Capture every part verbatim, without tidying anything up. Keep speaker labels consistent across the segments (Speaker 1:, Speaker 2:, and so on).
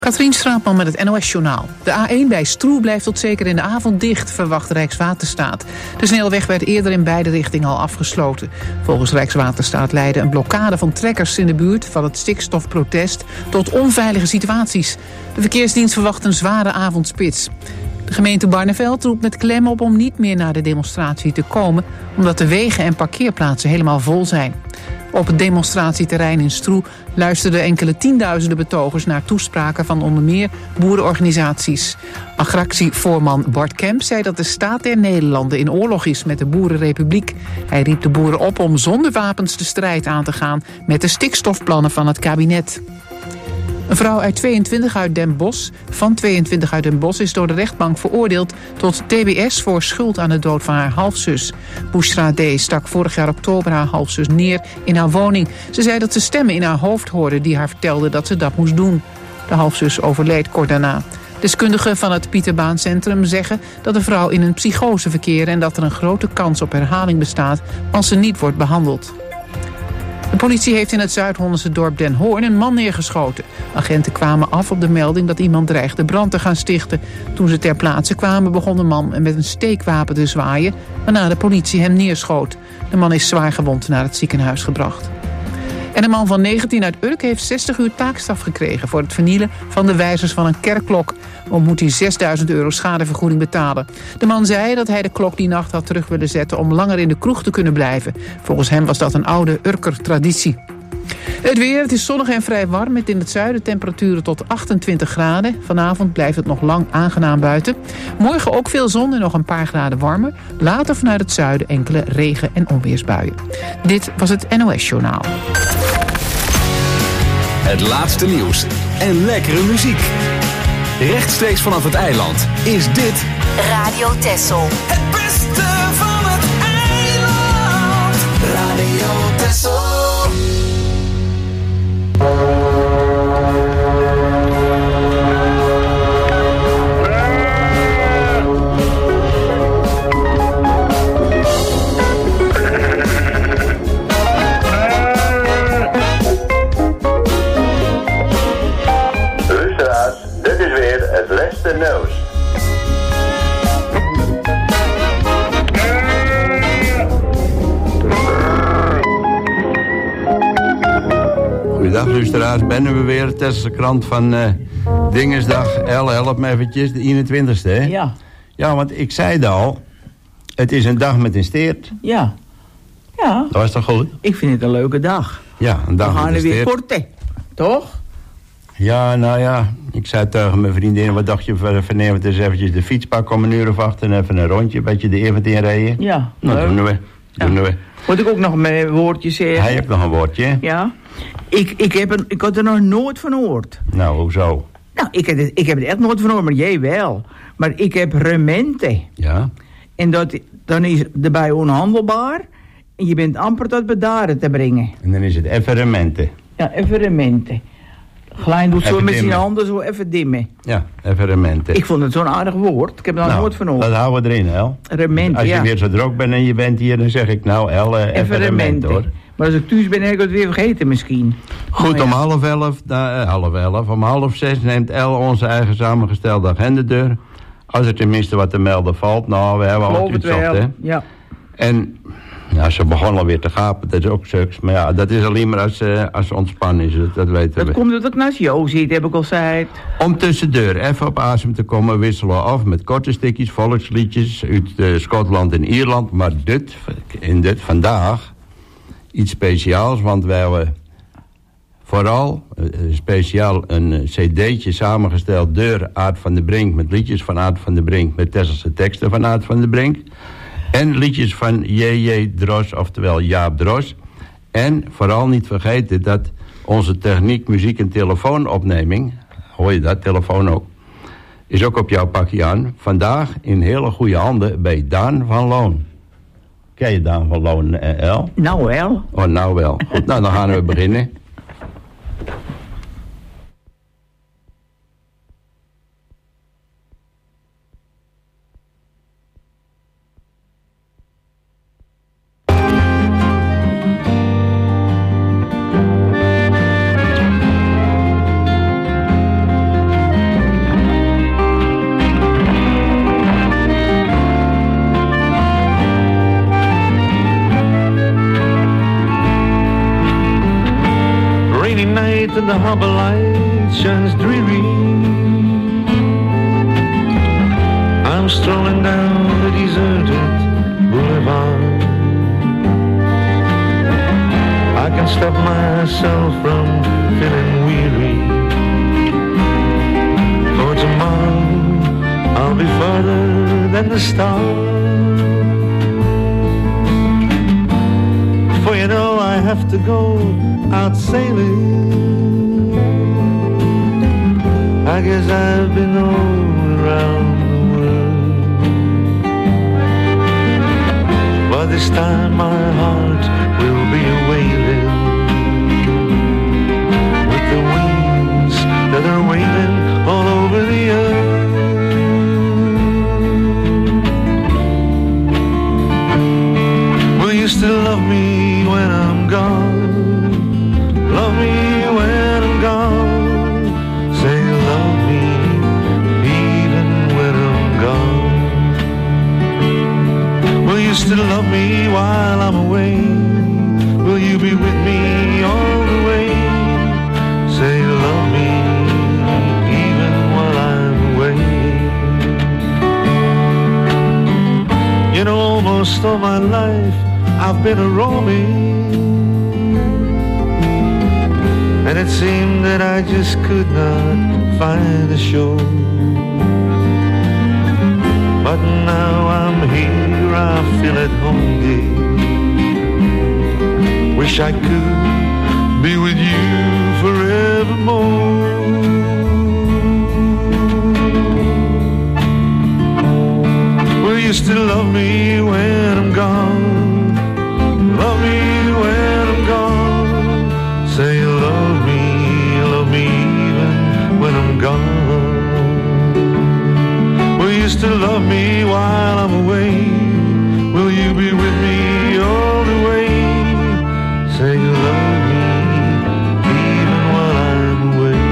Speaker 1: Katrien Straatman met het N O S-journaal. De A één bij Stroe blijft tot zeker in de avond dicht, verwacht Rijkswaterstaat. De snelweg werd eerder in beide richtingen al afgesloten. Volgens Rijkswaterstaat leidde een blokkade van trekkers in de buurt van het stikstofprotest tot onveilige situaties. De verkeersdienst verwacht een zware avondspits. De gemeente Barneveld roept met klem op om niet meer naar de demonstratie te komen, omdat de wegen en parkeerplaatsen helemaal vol zijn. Op het demonstratieterrein in Stroe luisterden enkele tienduizenden betogers naar toespraken van onder meer boerenorganisaties. Agractievoorman Bart Kemp zei dat de staat der Nederlanden in oorlog is met de Boerenrepubliek. Hij riep de boeren op om zonder wapens de strijd aan te gaan met de stikstofplannen van het kabinet. Een vrouw uit tweeëntwintig uit Den Bosch, van tweeëntwintig uit Den Bosch is door de rechtbank veroordeeld tot T B S voor schuld aan de dood van haar halfzus. Bushra D. stak vorig jaar oktober haar halfzus neer in haar woning. Ze zei dat ze stemmen in haar hoofd hoorde die haar vertelden dat ze dat moest doen. De halfzus overleed kort daarna. Deskundigen van het Pieterbaancentrum zeggen dat de vrouw in een psychose verkeert en dat er een grote kans op herhaling bestaat als ze niet wordt behandeld. De politie heeft in het Zuid-Hollandse dorp Den Hoorn een man neergeschoten. Agenten kwamen af op de melding dat iemand dreigde brand te gaan stichten. Toen ze ter plaatse kwamen begon de man met een steekwapen te zwaaien, waarna de politie hem neerschoot. De man is zwaar gewond naar het ziekenhuis gebracht. En een man van negentien uit Urk heeft zestig uur taakstraf gekregen voor het vernielen van de wijzers van een kerkklok. Om moet hij zesduizend euro schadevergoeding betalen. De man zei dat hij de klok die nacht had terug willen zetten om langer in de kroeg te kunnen blijven. Volgens hem was dat een oude Urker traditie. Het weer, het is zonnig en vrij warm met in het zuiden temperaturen tot achtentwintig graden. Vanavond blijft het nog lang aangenaam buiten. Morgen ook veel zon en nog een paar graden warmer. Later vanuit het zuiden enkele regen- en onweersbuien. Dit was het N O S-journaal.
Speaker 2: Het laatste nieuws en lekkere muziek. Rechtstreeks vanaf het eiland is dit
Speaker 3: Radio Texel.
Speaker 4: Het beste van het eiland. Radio Texel.
Speaker 5: Dit is weer het laatste nieuws.
Speaker 6: Goedendag luisteraars, bennen we weer. Tesselse krant van uh, Dingesdag. El, help me eventjes, de eenentwintigste hè?
Speaker 7: Ja.
Speaker 6: Ja, want ik zei het al, het is een dag met een steert.
Speaker 7: Ja. Ja.
Speaker 6: Dat was toch goed?
Speaker 7: Ik vind het een leuke dag.
Speaker 6: Ja, een dag
Speaker 7: We gaan
Speaker 6: met een
Speaker 7: er weer
Speaker 6: steert.
Speaker 7: sporten. Toch?
Speaker 6: Ja, nou ja, ik zei tegen mijn vriendin, wat dacht je van vanavond eens eventjes de fiets pakken om een uur of acht en even een rondje, een beetje de event inrijden?
Speaker 7: Ja.
Speaker 6: Nou,
Speaker 7: leuk.
Speaker 6: doen we. Doen
Speaker 7: Ja.
Speaker 6: we.
Speaker 7: Moet ik ook nog mijn woordje zeggen?
Speaker 6: Hij heeft nog een woordje.
Speaker 7: Ja. Ik, ik, heb een, ik had er nog nooit van gehoord.
Speaker 6: Nou, hoezo?
Speaker 7: Nou, ik heb, het, ik heb het echt nooit van gehoord, maar jij wel. Maar ik heb remente.
Speaker 6: Ja.
Speaker 7: En dat, dan is het erbij onhandelbaar. En je bent amper tot bedaren te brengen.
Speaker 6: En dan is het evenementen.
Speaker 7: Ja, even remente. Glijn doet zo
Speaker 6: Even
Speaker 7: met zijn
Speaker 6: dimmen.
Speaker 7: handen zo even dimmen.
Speaker 6: Ja, evenementen.
Speaker 7: Ik vond het zo'n aardig woord. Ik heb er nog nooit van gehoord.
Speaker 6: dat houden we erin, El.
Speaker 7: Remente,
Speaker 6: Als je
Speaker 7: ja.
Speaker 6: weer zo druk bent en je bent hier, dan zeg ik nou, El, uh, evenementen, hoor.
Speaker 7: Maar als ik thuis ben, heb ik het weer vergeten misschien.
Speaker 6: Goed,
Speaker 7: Maar ja.
Speaker 6: om half elf, da, uh, half elf, om half zes neemt El onze eigen samengestelde agenda deur. Als er tenminste wat te melden valt. Nou, we hebben al
Speaker 7: Geloof
Speaker 6: wat
Speaker 7: het
Speaker 6: uitzocht,
Speaker 7: wel.
Speaker 6: hè.
Speaker 7: Ja.
Speaker 6: En ja, ze begon alweer te gapen, dat is ook suks. Maar ja, dat is alleen maar als, uh, als ze ontspannen is, dat, dat weten
Speaker 7: Dat
Speaker 6: we.
Speaker 7: komt omdat ik naast jou zit, heb ik al gezegd.
Speaker 6: Om tussendoor even op asem te komen, wisselen we af met korte stukjes, volksliedjes uit uh, Schotland en Ierland. Maar dit, in dit vandaag, iets speciaals, want wij hebben vooral uh, speciaal een uh, cd'tje samengesteld door Aart van der Brink, met liedjes van Aart van der Brink, met Tesselse teksten van Aart van der Brink. En liedjes van J J Dros, oftewel Jaap Dros. En vooral niet vergeten dat onze techniek, muziek en telefoonopneming, hoor je dat, telefoon ook, is ook op jouw pakje aan. Vandaag in hele goede handen bij Daan van Loon. Ken je Daan van Loon, eh, El?
Speaker 7: Nou wel.
Speaker 6: Oh, nou wel. Goed, nou dan gaan we beginnen.
Speaker 3: and the harbor light shines dreary. I'm strolling down the deserted boulevard. I can stop myself from feeling weary. For tomorrow I'll be further than the stars. For you know I have to go out sailing. I guess I've been all around the world, but this time my heart will be wailing with the winds that are wailing all over the earth. Will you still love me when I'm gone? Love me when I'm gone. Say you love me even when I'm gone. Will you still love me while I'm away? Will you be with me all the way? Say you love me even while I'm away. You know, almost all my life I've been a roaming, and it seemed that I just could not find a shore. But now I'm here, I feel at home, dear. Wish I could be with you forevermore. Will you still love me when I'm gone? Love me when I'm gone. Say you love me, love me even when I'm gone. Will you still love me while I'm away? Will you be with me all the way? Say you love me even while I'm away.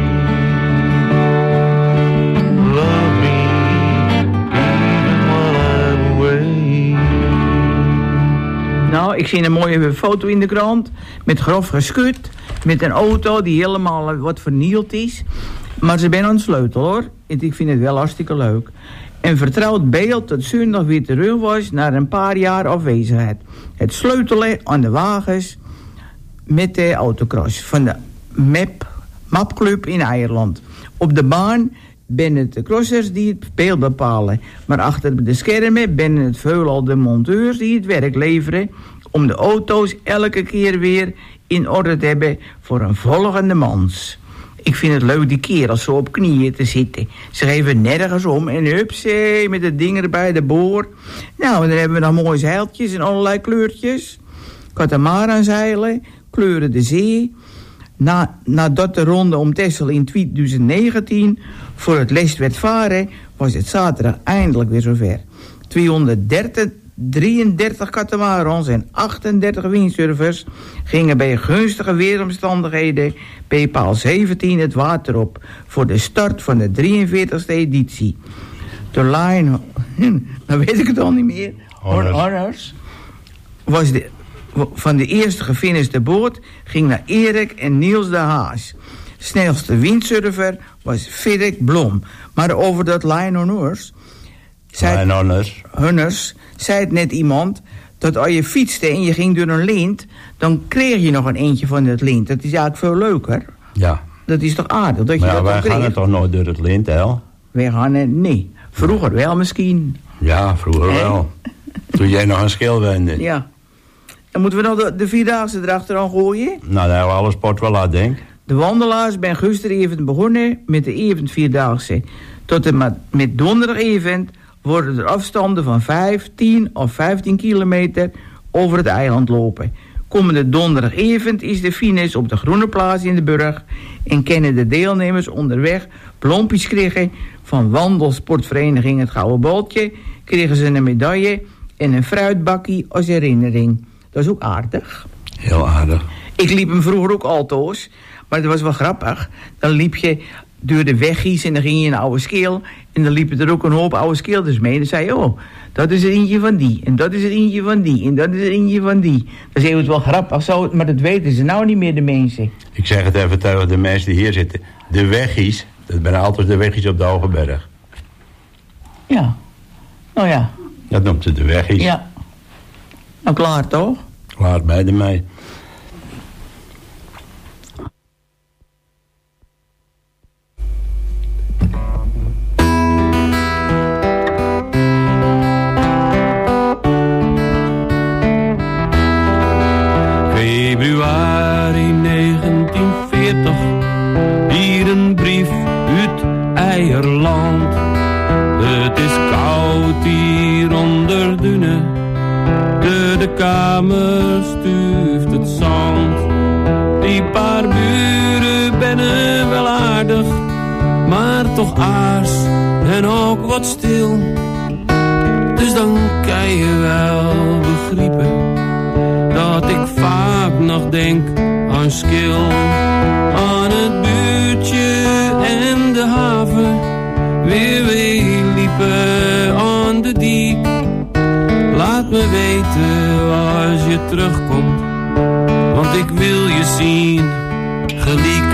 Speaker 3: Love me even while I'm away.
Speaker 7: Nou, ik zie een mooie foto in de krant met grof geschut, met een auto die helemaal wat vernield is. Maar ze zijn aan het sleutel, hoor. En ik vind het wel hartstikke leuk. Een vertrouwd beeld dat zondag weer terug was na een paar jaar afwezigheid. Het sleutelen aan de wagens met de autocross van de Map, Mapclub in Ierland. Op de baan ben het de crossers die het beeld bepalen. Maar achter de schermen ben het veelal de monteurs die het werk leveren om de auto's elke keer weer in orde te hebben voor een volgende mans. Ik vind het leuk die kerels zo op knieën te zitten. Ze geven nergens om en hupsee, met de dingen bij de boor. Nou, en dan hebben we nog mooie zeiltjes in allerlei kleurtjes. Katamaranzeilen, kleuren de zee. Na, nadat de ronde om Texel in twintig negentien voor het les werd varen, was het zaterdag eindelijk weer zover. tweehonderddrieëndertig katamarans en achtendertig windsurfers gingen bij gunstige weeromstandigheden bij paal zeventien het water op voor de start van de drieënveertigste editie. De line, dan weet ik het al niet meer, Honors, was de, van de eerste gefiniste boot ging naar Erik en Niels de Haas. Snelste windsurfer was Frederik Blom. Maar over dat line Honors, zei
Speaker 6: Honors.
Speaker 7: Honors, zei het net iemand dat als je fietste en je ging door een lint, dan kreeg je nog een eentje van het lint. Dat is eigenlijk veel leuker.
Speaker 6: Ja.
Speaker 7: Dat is toch aardig dat je
Speaker 6: maar
Speaker 7: dat
Speaker 6: ja, wij
Speaker 7: dan kreeg.
Speaker 6: gaan het toch nooit door het lint, hè?
Speaker 7: Wij gaan het, nee. Vroeger wel misschien.
Speaker 6: Ja, vroeger
Speaker 7: Hey.
Speaker 6: wel. Toen jij nog een schil wende.
Speaker 7: Ja. En moeten we dan de, de Vierdaagse erachteraan gooien?
Speaker 6: Nou, daar hebben we alle sport wel aan, denk.
Speaker 7: De wandelaars zijn gisteren even begonnen met de event Vierdaagse. Tot en met, met donderdag event worden er afstanden van vijf, tien of vijftien kilometer over het eiland lopen. Komende donderdag event is de finish op de Groene Plaats in de Burg en kennen de deelnemers onderweg bloempjes krijgen van wandelsportvereniging Het Gouden Boltje, kregen ze een medaille en een fruitbakkie als herinnering. Dat is ook aardig.
Speaker 6: Heel aardig.
Speaker 7: Ik liep hem vroeger ook altoos, maar het was wel grappig. Dan liep je door de weggies en dan ging je in een oude skeel. En dan liepen er ook een hoop oude skeelders mee. En dan zei je, oh, dat is er eentje van die. En dat is er eentje van die. En dat is er eentje van die. Dat is even wel grappig, zo, maar dat weten ze nou niet meer, de mensen.
Speaker 6: Ik zeg het even tegen de mensen die hier zitten. De weggies, dat zijn altijd de weggies op de Hogeberg.
Speaker 7: Ja, nou ja.
Speaker 6: Dat noemt ze de weggies.
Speaker 7: Ja. Nou, klaar toch?
Speaker 6: Klaar bij de mij.
Speaker 8: Februari negentien veertig, hier een brief uit Eierland. Het is koud hier onder dunen, door de kamer stuurt het zand. Die paar buren bennen wel aardig, maar toch aars en ook wat stil. Dus dan kan je wel begrijpen dat ik vaak nog denk aan Skil, aan het buurtje en de haven. Weer weer liepen aan de diek. Laat me weten als je terugkomt, want ik wil je zien geliek.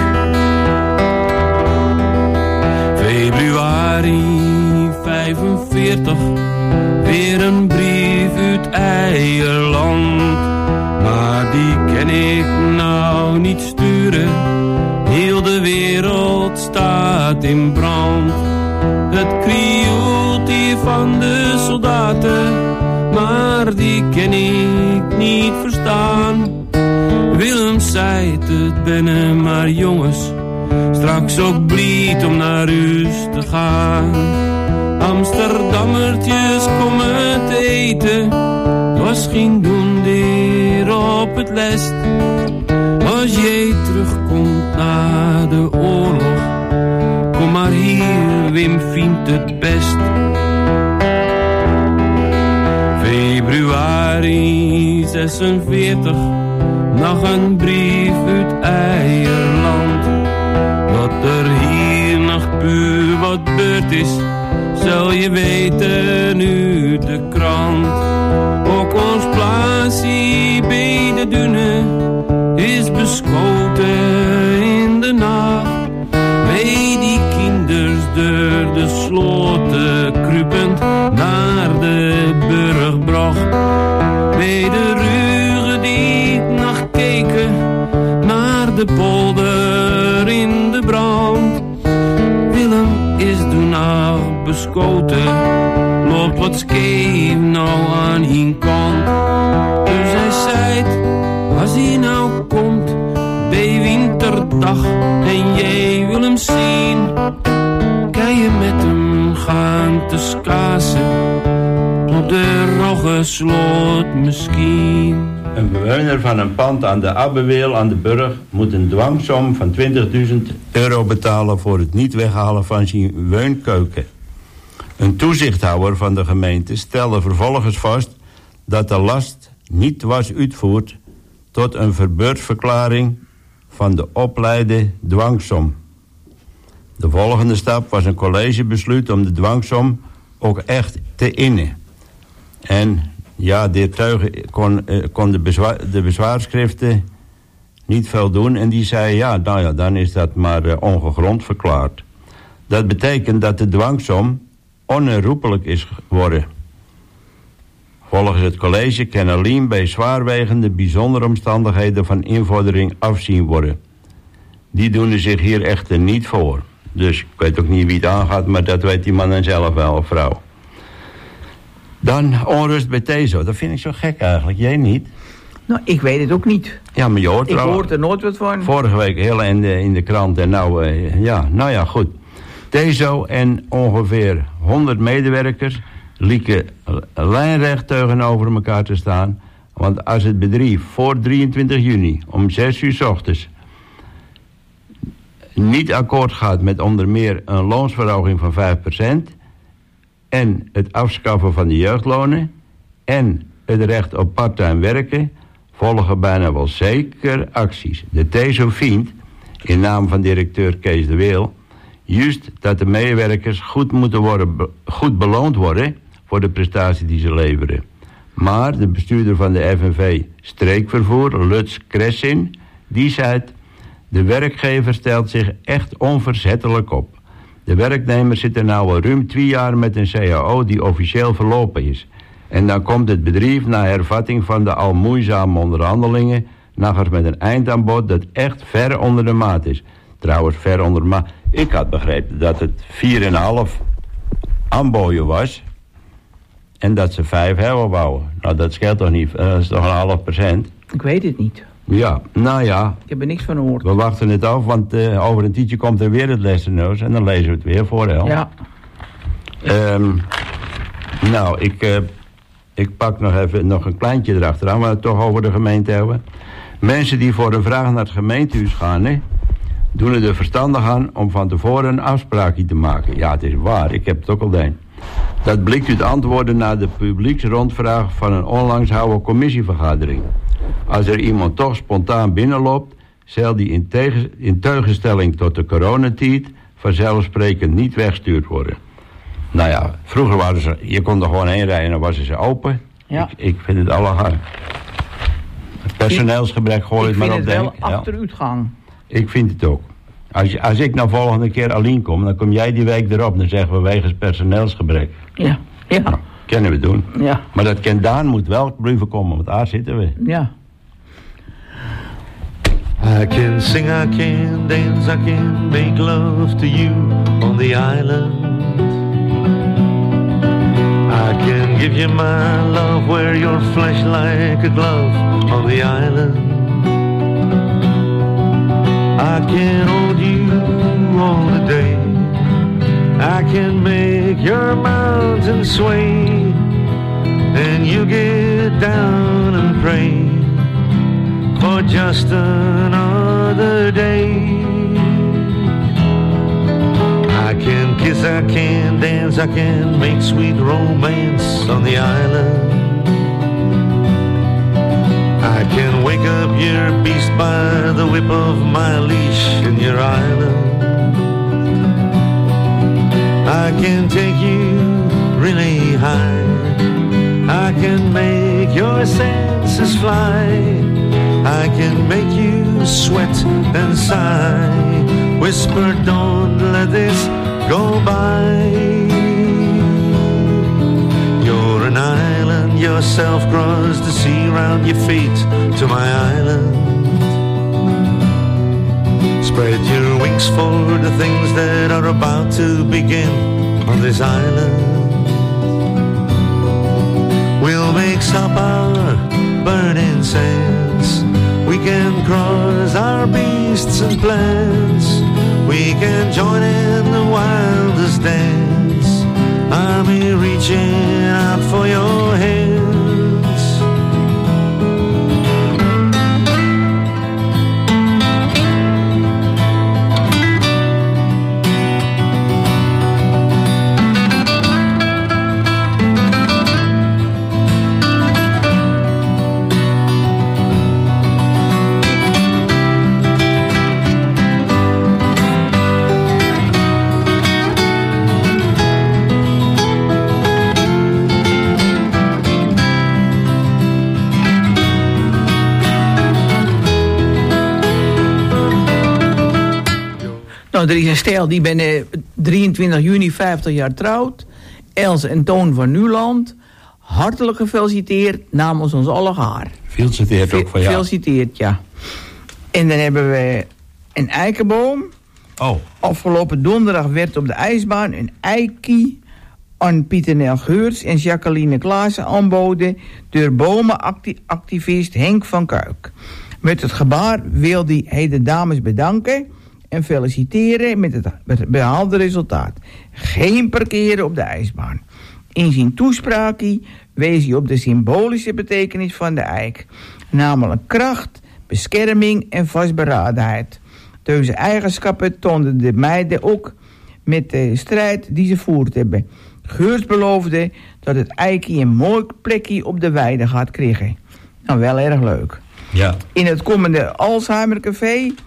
Speaker 8: Februari vijfenveertig, weer een brief uit Eierland. Maar die kan ik nou niet sturen, heel de wereld staat in brand. Het krioelt hier van de soldaten, maar die kan ik niet verstaan. Willem zei het bennen maar jongens, straks ook blied om naar huis te gaan. Amsterdammertjes komen te eten, was geen doen weer op het lest. Als jij terugkomt na de oorlog, kom maar hier, Wim vindt het best. Februari zesenveertig, nog een brief uit Eierland. Dat er hier nog puur wat beurt is, zal je weten nu de krant. Ook ons plaatsje bij de dunen is beschoten in de nacht. Bij die kinders door de sloten krupend naar de burgbracht. Bij de rugen die nog keken naar de polder in de brand. Willem is toen nog beschoten, loopt wat scheef nou aan een kant. Dus hij zei, als hij nou komt bij winterdag en jij wil hem zien, kan je met hem gaan te skasen op de Roggesloot misschien.
Speaker 6: Een bewoner van een pand aan de Abbeweel aan de Burg moet een dwangsom van twintigduizend euro betalen voor het niet weghalen van zijn woonkeuken. Een toezichthouder van de gemeente stelde vervolgens vast dat de last niet was uitgevoerd tot een verbeurdverklaring van de opleide dwangsom. De volgende stap was een collegebesluit om de dwangsom ook echt te innen. En ja, dit tuig kon, eh, kon de, bezwaar, de bezwaarschriften niet veel doen. En die zei, ja, nou ja, dan is dat maar uh, ongegrond verklaard. Dat betekent dat de dwangsom onherroepelijk is geworden. Volgens het college kan alleen bij zwaarwegende bijzondere omstandigheden van invordering afzien worden. Die doen er zich hier echter niet voor. Dus ik weet ook niet wie het aangaat, maar dat weet die man dan zelf wel, of vrouw. Dan onrust bij Tezo. Dat vind ik zo gek eigenlijk. Jij niet?
Speaker 7: Nou, ik weet het ook niet.
Speaker 6: Ja, maar je hoort
Speaker 7: ik
Speaker 6: er al.
Speaker 7: Ik hoor er nooit wat van.
Speaker 6: Vorige week heel in de, in de krant en nou, uh, ja, nou ja, goed. Tezo en ongeveer honderd medewerkers lieken lijnrecht tegenover elkaar te staan. Want als het bedrijf voor drieëntwintig juni om zes uur 's ochtends niet akkoord gaat met onder meer een loonsverhoging van vijf procent... en het afschaffen van de jeugdlonen en het recht op parttime werken, volgen bijna wel zeker acties. De Tezo vindt, in naam van directeur Kees de Weel, Juist dat de medewerkers goed moeten worden, be- goed beloond worden voor de prestatie die ze leveren. Maar de bestuurder van de F N V Streekvervoer, Lutz Kressin, die zei: de werkgever stelt zich echt onverzettelijk op. De werknemer zit er nou al ruim twee jaar met een C A O die officieel verlopen is. En dan komt het bedrijf na hervatting van de al moeizame onderhandelingen nog eens met een eindaanbod dat echt ver onder de maat is. Trouwens, ver onder de maat. Ik had begrepen dat het vier komma vijf aanboden was en dat ze vijf hebben bouwen. Nou, dat scheelt toch niet? Dat is toch een half procent?
Speaker 7: Ik weet het niet.
Speaker 6: Ja, nou ja.
Speaker 7: Ik heb er niks van gehoord.
Speaker 6: We wachten het af, want uh, over een tijdje komt er weer het lessennoos en dan lezen we het weer voor, hè?
Speaker 7: Ja.
Speaker 6: Um, nou, ik, uh, ik pak nog even nog een kleintje erachteraan, maar het toch over de gemeente hebben. Mensen die voor een vraag naar het gemeentehuis gaan, hè, doen er verstandig aan om van tevoren een afspraakje te maken. Ja, het is waar, ik heb het ook al deed. Dat blijkt uit antwoorden naar de publieksrondvraag van een onlangs houden commissievergadering. Als er iemand toch spontaan binnenloopt, zal die in, tegen, in tegenstelling tot de coronatijd vanzelfsprekend niet weggestuurd worden. Nou ja, vroeger waren ze, je kon er gewoon heen rijden en dan was ze open.
Speaker 7: Ja.
Speaker 6: Ik, ik vind het allegaar. Personeelsgebrek, gooi het maar op de
Speaker 7: Ik vind
Speaker 6: hek.
Speaker 7: het wel achteruitgang.
Speaker 6: Ik vind het ook. Als, je, als ik nou volgende keer alleen kom, dan kom jij die week erop. Dan zeggen we wegens personeelsgebrek.
Speaker 7: Ja, ja.
Speaker 6: Nou, kunnen we doen.
Speaker 7: Ja.
Speaker 6: Maar dat Ken Daan moet wel blijven komen, want daar zitten we.
Speaker 7: Ja.
Speaker 3: I can sing, I can dance, I can make love to you on the island. I can give you my love, wear your flesh like a glove on the island. I can hold you all the day. I can make your mountains sway. And you get down and pray for just another day. I can kiss, I can dance, I can make sweet romance on the island. I can wake up your beast by the whip of my leash in your island. I can take you really high. I can make your senses fly. I can make you sweat and sigh. Whisper, don't let this go by. You're an island yourself, cross the sea round your feet to my island. Spread your wings for the things that are about to begin on this island. We'll mix up our burning sands. We can cross our beasts and plans. We can join in the wildest dance. I'm here reaching out for your hands.
Speaker 7: Nou, er is een stel, die ben eh, drieëntwintig juni vijftig jaar trouwd. Els en Toon van Nuland. Hartelijk gefeliciteerd namens ons allegaar.
Speaker 6: Veel citeert ook van jou.
Speaker 7: Gefeliciteerd, ja. En dan hebben we een eikenboom.
Speaker 6: Oh.
Speaker 7: Afgelopen donderdag werd op de ijsbaan een eikie aan Pieter Nel Geurts en Jacqueline Klaassen aanboden door bomenactivist Henk van Kuik. Met het gebaar wil hij de dames bedanken en feliciteren met het behaalde resultaat. Geen parkeren op de ijsbaan. In zijn toespraak wees hij op de symbolische betekenis van de eik. Namelijk kracht, bescherming en vastberadenheid. Deze eigenschappen toonden de meiden ook met de strijd die ze voerd hebben. Geurts beloofde dat het eikie een mooi plekje op de weide gaat krijgen. Nou, wel erg leuk.
Speaker 6: Ja.
Speaker 7: In het komende Alzheimer Café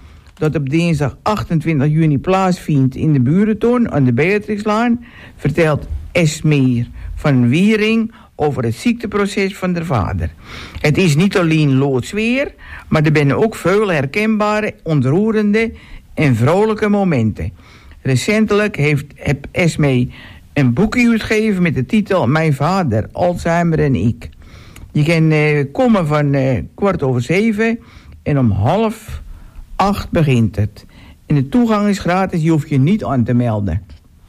Speaker 7: dat op dinsdag achtentwintig juni plaatsvindt in de Burentoren aan de Beatrixlaan, vertelt Esmeer van Wiering over het ziekteproces van de vader. Het is niet alleen loodzweer, maar er zijn ook veel herkenbare, ontroerende en vrolijke momenten. Recentelijk heeft heb Esme een boekje uitgegeven met de titel Mijn vader, Alzheimer en ik. Je kan uh, komen van uh, kwart over zeven en om half acht begint het. En de toegang is gratis, je hoeft je niet aan te melden.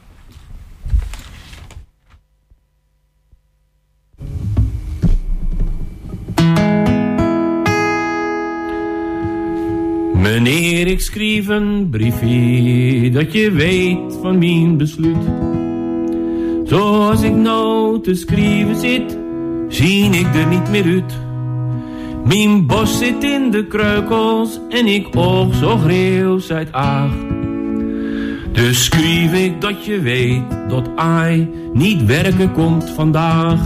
Speaker 8: Meneer, ik schreef een briefje dat je weet van mijn besluit. Zoals ik nou te schrijven zit, zie ik er niet meer uit. Mijn bos zit in de kreukels en ik oog zo greeuw uit acht. Dus schreef ik dat je weet dat hij niet werken komt vandaag.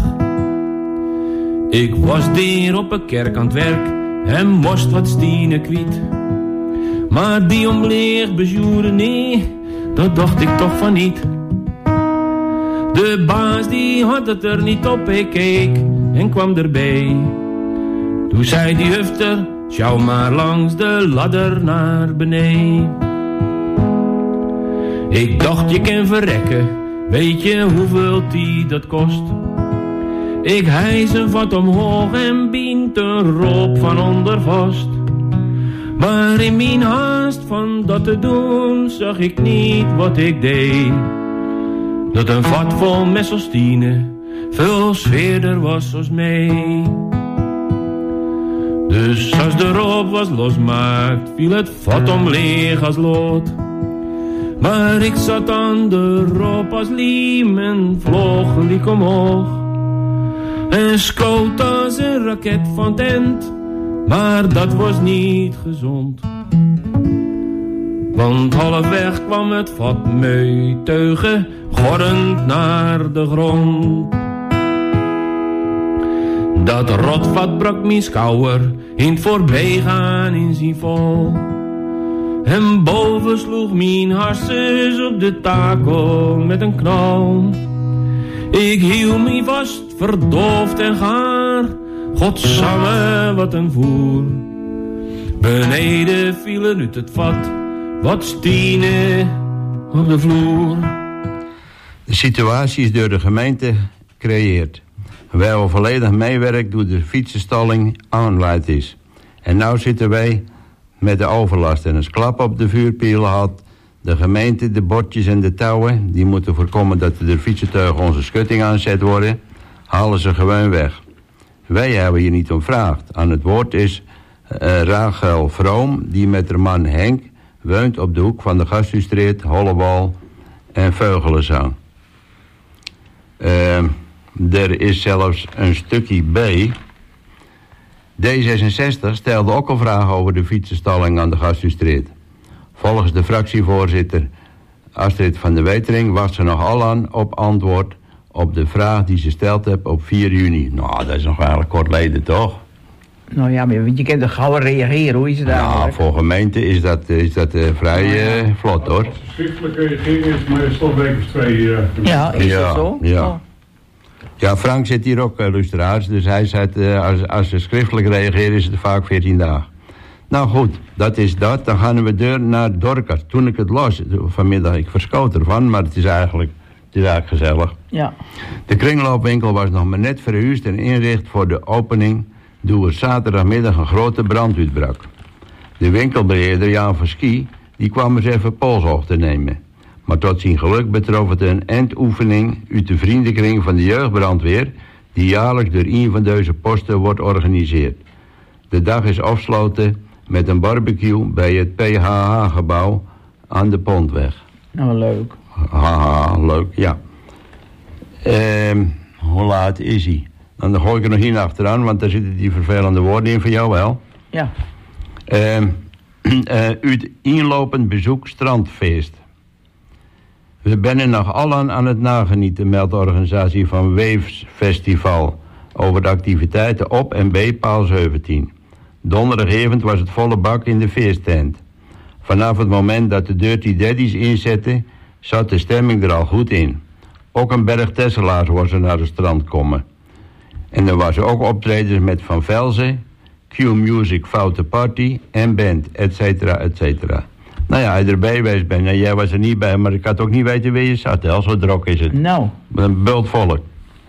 Speaker 8: Ik was daar op een kerk aan het werk en moest wat stienen kwiet. Maar die omleeg bezoeren, nee, dat dacht ik toch van niet. De baas die had het er niet op, ik keek en kwam erbij. Toen zei die hufter, sjouw maar langs de ladder naar beneden. Ik dacht je kan verrekken, weet je hoeveel die dat kost? Ik hijs een vat omhoog en bient een roop van onder vast. Maar in mijn haast van dat te doen, zag ik niet wat ik deed. Dat een vat vol messelstine veel sfeerder was als mij. Dus als de roop was losmaakt, viel het vat omleeg als lood. Maar ik zat aan de roop als liem en vloog gelijk omhoog. En schoot als een raket van tent, maar dat was niet gezond. Want halfweg kwam het vat mee teugen, gorrend naar de grond. Dat rotvat brak mijn schouwer, in het voorbijgaan in zijn vol. En boven sloeg mijn harses op de takel met een knal. Ik hield me vast, verdoofd en gaar. Godsamme, wat een voer. Beneden vielen uit het vat wat stienen op de vloer.
Speaker 6: De situatie is door de gemeente gecreëerd. Wij al volledig meewerkt door de fietsenstalling aanleid is. En nou zitten wij met de overlast. En als klap op de vuurpijl had de gemeente de bordjes en de touwen, die moeten voorkomen dat de fietsentuigen onze schutting aanzet worden, halen ze gewoon weg. Wij hebben hier niet om gevraagd. Aan het woord is uh, Rachel Vroom, die met haar man Henk woont op de hoek van de Gasthuisstreet, Hollebal en Veugelenzang. Uh, er is zelfs een stukje B. D zesenzestig stelde ook een vraag over de fietsenstalling aan de Gasthuisstreet. Volgens de fractievoorzitter Astrid van der Wetering wacht ze nog al aan op antwoord op de vraag die ze gesteld heeft op vier juni. Nou, dat is nog eigenlijk kort geleden, toch?
Speaker 7: Nou ja, maar je kunt er gauw reageren, hoe is het daar?
Speaker 6: Nou, voor gemeente is dat, is dat uh, vrij uh, vlot, hoor.
Speaker 9: Als de schriftelijke reagering is, meestal een week of twee. Uh,
Speaker 7: ja, is
Speaker 6: ja,
Speaker 7: dat zo?
Speaker 6: Ja.
Speaker 7: Oh.
Speaker 6: Ja, Frank zit hier ook, uh, luisteraars. Dus hij zei, uh, als, als ze schriftelijk reageren, is het vaak veertien dagen. Nou goed, dat is dat. Dan gaan we door naar Dorkert. Toen ik het los, vanmiddag, ik verschoot ervan, maar het is eigenlijk, het is eigenlijk gezellig.
Speaker 7: Ja.
Speaker 6: De kringloopwinkel was nog maar net verhuisd en inricht voor de opening, toen er zaterdagmiddag een grote brand uitbrak. De winkelbeheerder Jan van Schie, die kwam eens even polshoog te nemen. Maar tot zijn geluk betrof het een endoefening uit de vriendenkring van de jeugdbrandweer, die jaarlijks door een van deze posten wordt georganiseerd. De dag is afgesloten met een barbecue bij het P H H-gebouw aan de Pontweg.
Speaker 7: Nou, leuk.
Speaker 6: Haha, leuk, ja. Ehm, hoe laat is hij? Dan gooi ik er nog hier achteraan, want daar zitten die vervelende woorden in van jou wel.
Speaker 7: Ja.
Speaker 6: Ehm, uh, uit inlopend bezoek strandfeest. We zijn nog allen aan het nagenieten, meldt de organisatie van Waves Festival over de activiteiten op en bij paal zeventien. Donderdagavond was het volle bak in de feesttent. Vanaf het moment dat de Dirty Daddies inzetten, zat de stemming er al goed in. Ook een berg Tesselaars was er naar het strand komen. En er was ook optredens met Van Velzen, Q-Music, Foute Party en Band, et cetera, et cetera. Nou ja, als je erbij geweest bent, nou, jij was er niet bij, maar ik had ook niet weten wie je zat, hè, zo druk is het.
Speaker 7: Nou.
Speaker 6: Met een bult volk.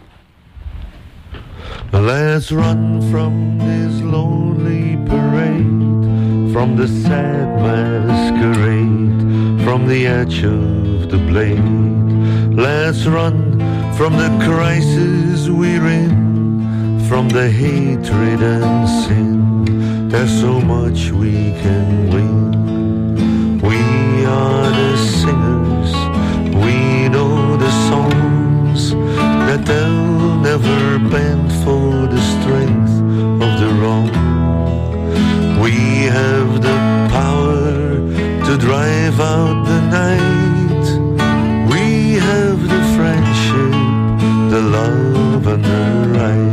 Speaker 3: Let's run from this lonely parade, from the sad masquerade, from the edge of the blade. Let's run from the crisis we're in, from the hatred and sin. There's so much we can win. We are the singers, we know the songs, that they'll never bend for the strength of the wrong. We have the power to drive out the night. We have the friendship, the love and the right.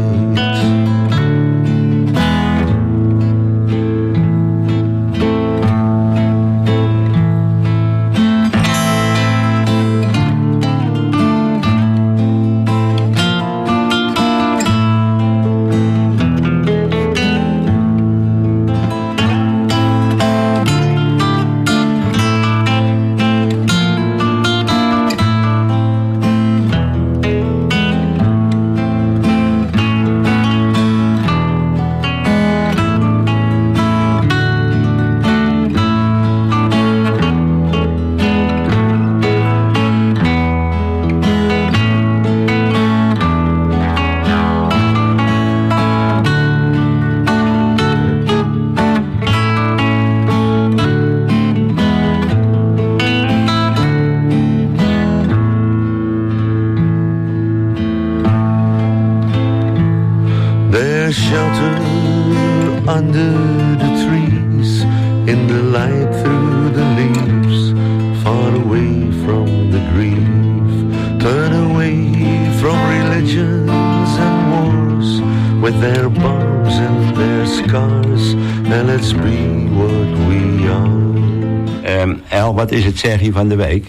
Speaker 6: Wat is het zegje van de week?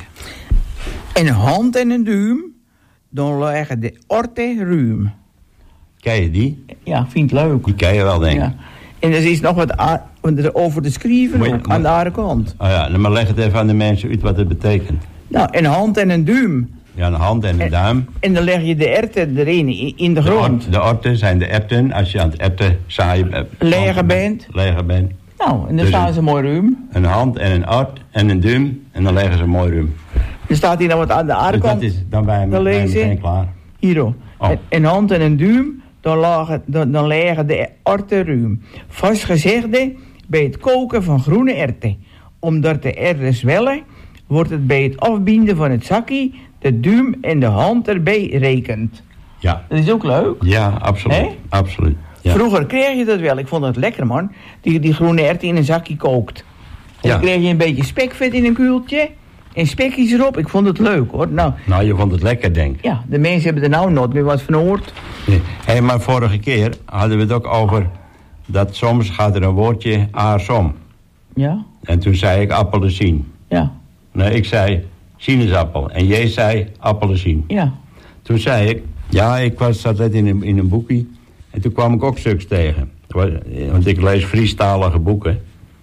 Speaker 7: Een hand en een duim, dan leggen de orte ruim.
Speaker 6: Ken je die?
Speaker 7: Ja, vind het leuk.
Speaker 6: Die ken je wel, denk ik. Ja.
Speaker 7: En er is nog wat a- over te schrijven
Speaker 6: je,
Speaker 7: ook, aan de andere kant.
Speaker 6: Oh ja, maar leg het even aan de mensen uit wat het betekent.
Speaker 7: Nou, een hand en een duim.
Speaker 6: Ja, een hand en een en, duim.
Speaker 7: En dan leg je de erwten erin, in de grond.
Speaker 6: De, or, de orten zijn de erwten, als je aan het erwten zaaien uh,
Speaker 7: leger bent.
Speaker 6: Leger bent.
Speaker 7: Nou, en dan dus staan ze mooi ruim.
Speaker 6: Een hand en een ort en een duim en dan leggen ze mooi ruim.
Speaker 7: Er staat hier nou wat aan de andere kant.
Speaker 6: Dus dat is dan bij hem meteen klaar.
Speaker 7: Hier, oh. Een hand en een duim, dan, lagen, dan, dan leggen de orten ruim. Vastgezegde, bij het koken van groene erwten. Omdat de erwten zwellen, wordt het bij het afbinden van het zakje de duim en de hand erbij rekend.
Speaker 6: Ja.
Speaker 7: Dat is ook leuk.
Speaker 6: Ja, absoluut. He? Absoluut. Ja.
Speaker 7: Vroeger kreeg je dat wel. Ik vond het lekker, man. Die, die groene erwten in een zakje kookt. En
Speaker 6: ja.
Speaker 7: dan kreeg je een beetje spekvet in een kuultje. En spekjes erop. Ik vond het leuk, hoor. Nou,
Speaker 6: nou je vond het lekker, denk ik.
Speaker 7: Ja, de mensen hebben er nou nooit meer wat van gehoord.
Speaker 6: Nee. Hey, maar vorige keer hadden we het ook over dat soms gaat er een woordje aarsom.
Speaker 7: Ja.
Speaker 6: En toen zei ik appelsien.
Speaker 7: Ja.
Speaker 6: Nee, ik zei sinaasappel. En jij zei appelsien.
Speaker 7: Ja.
Speaker 6: Toen zei ik, ja, ik was, zat net in een, in een boekje. En toen kwam ik ook stuks tegen. Want ik lees Friestalige boeken.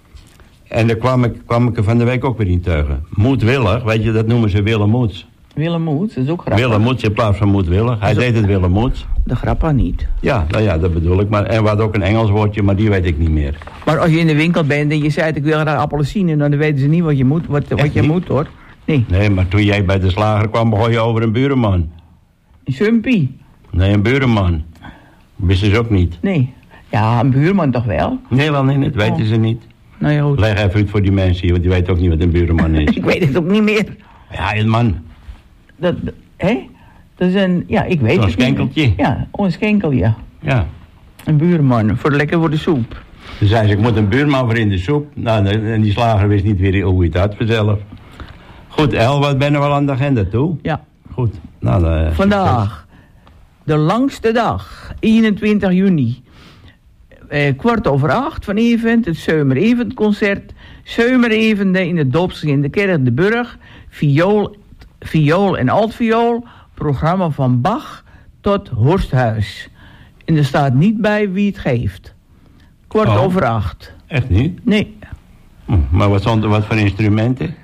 Speaker 6: En daar kwam ik, kwam ik er van de week ook weer in teugen. Moedwillig, weet je, dat noemen ze Willemoeds.
Speaker 7: Willemoeds, dat is ook grappig.
Speaker 6: Willemoeds in plaats van moedwillig. Hij deed het Willemoeds.
Speaker 7: De grappa niet.
Speaker 6: Ja, nou ja, dat bedoel ik. Maar, en we hadden ook een Engels woordje, maar die weet ik niet meer.
Speaker 7: Maar als je in de winkel bent en je zei, ik wil graag appelsien, dan weten ze niet wat je moet, wat, wat je niet? moet, hoor. Nee.
Speaker 6: Nee, maar toen jij bij de slager kwam, begon je over een burenman.
Speaker 7: Een sumpie?
Speaker 6: Nee, een burenman. Wisten ze ook niet.
Speaker 7: Nee. Ja, een buurman toch wel?
Speaker 6: Nee, wel niet. Dat weten oh. ze niet.
Speaker 7: Nou ja, goed.
Speaker 6: Leg even uit voor die mensen hier, want die weten ook niet wat een buurman is.
Speaker 7: Ik weet het ook niet meer.
Speaker 6: Ja, een man.
Speaker 7: Dat, hé? Dat is een, ja, ik weet
Speaker 6: Zo'n
Speaker 7: het
Speaker 6: skenkeltje.
Speaker 7: Niet. Ja, oh, een skenkel, ja.
Speaker 6: Ja.
Speaker 7: Een buurman, voor lekker voor de soep.
Speaker 6: Toen zei ze, ik moet een buurman voor in de soep. Nou, en die slager wist niet weer hoe hij het had vanzelf. Goed, El, wat ben je wel aan de agenda toe?
Speaker 7: Ja.
Speaker 6: Goed. Nou, uh,
Speaker 7: vandaag, de langste dag, eenentwintig juni. eh, kwart over acht vanavond het Zomereventconcert. Zomerevende in de Dopsel in de Kerk de Burg. Viool, viool en altviool. Programma van Bach tot Horsthuis. En er staat niet bij wie het geeft. Kwart
Speaker 6: Oh.
Speaker 7: over acht.
Speaker 6: Echt niet?
Speaker 7: Nee.
Speaker 6: Hm, maar wat, stond er, wat voor instrumenten?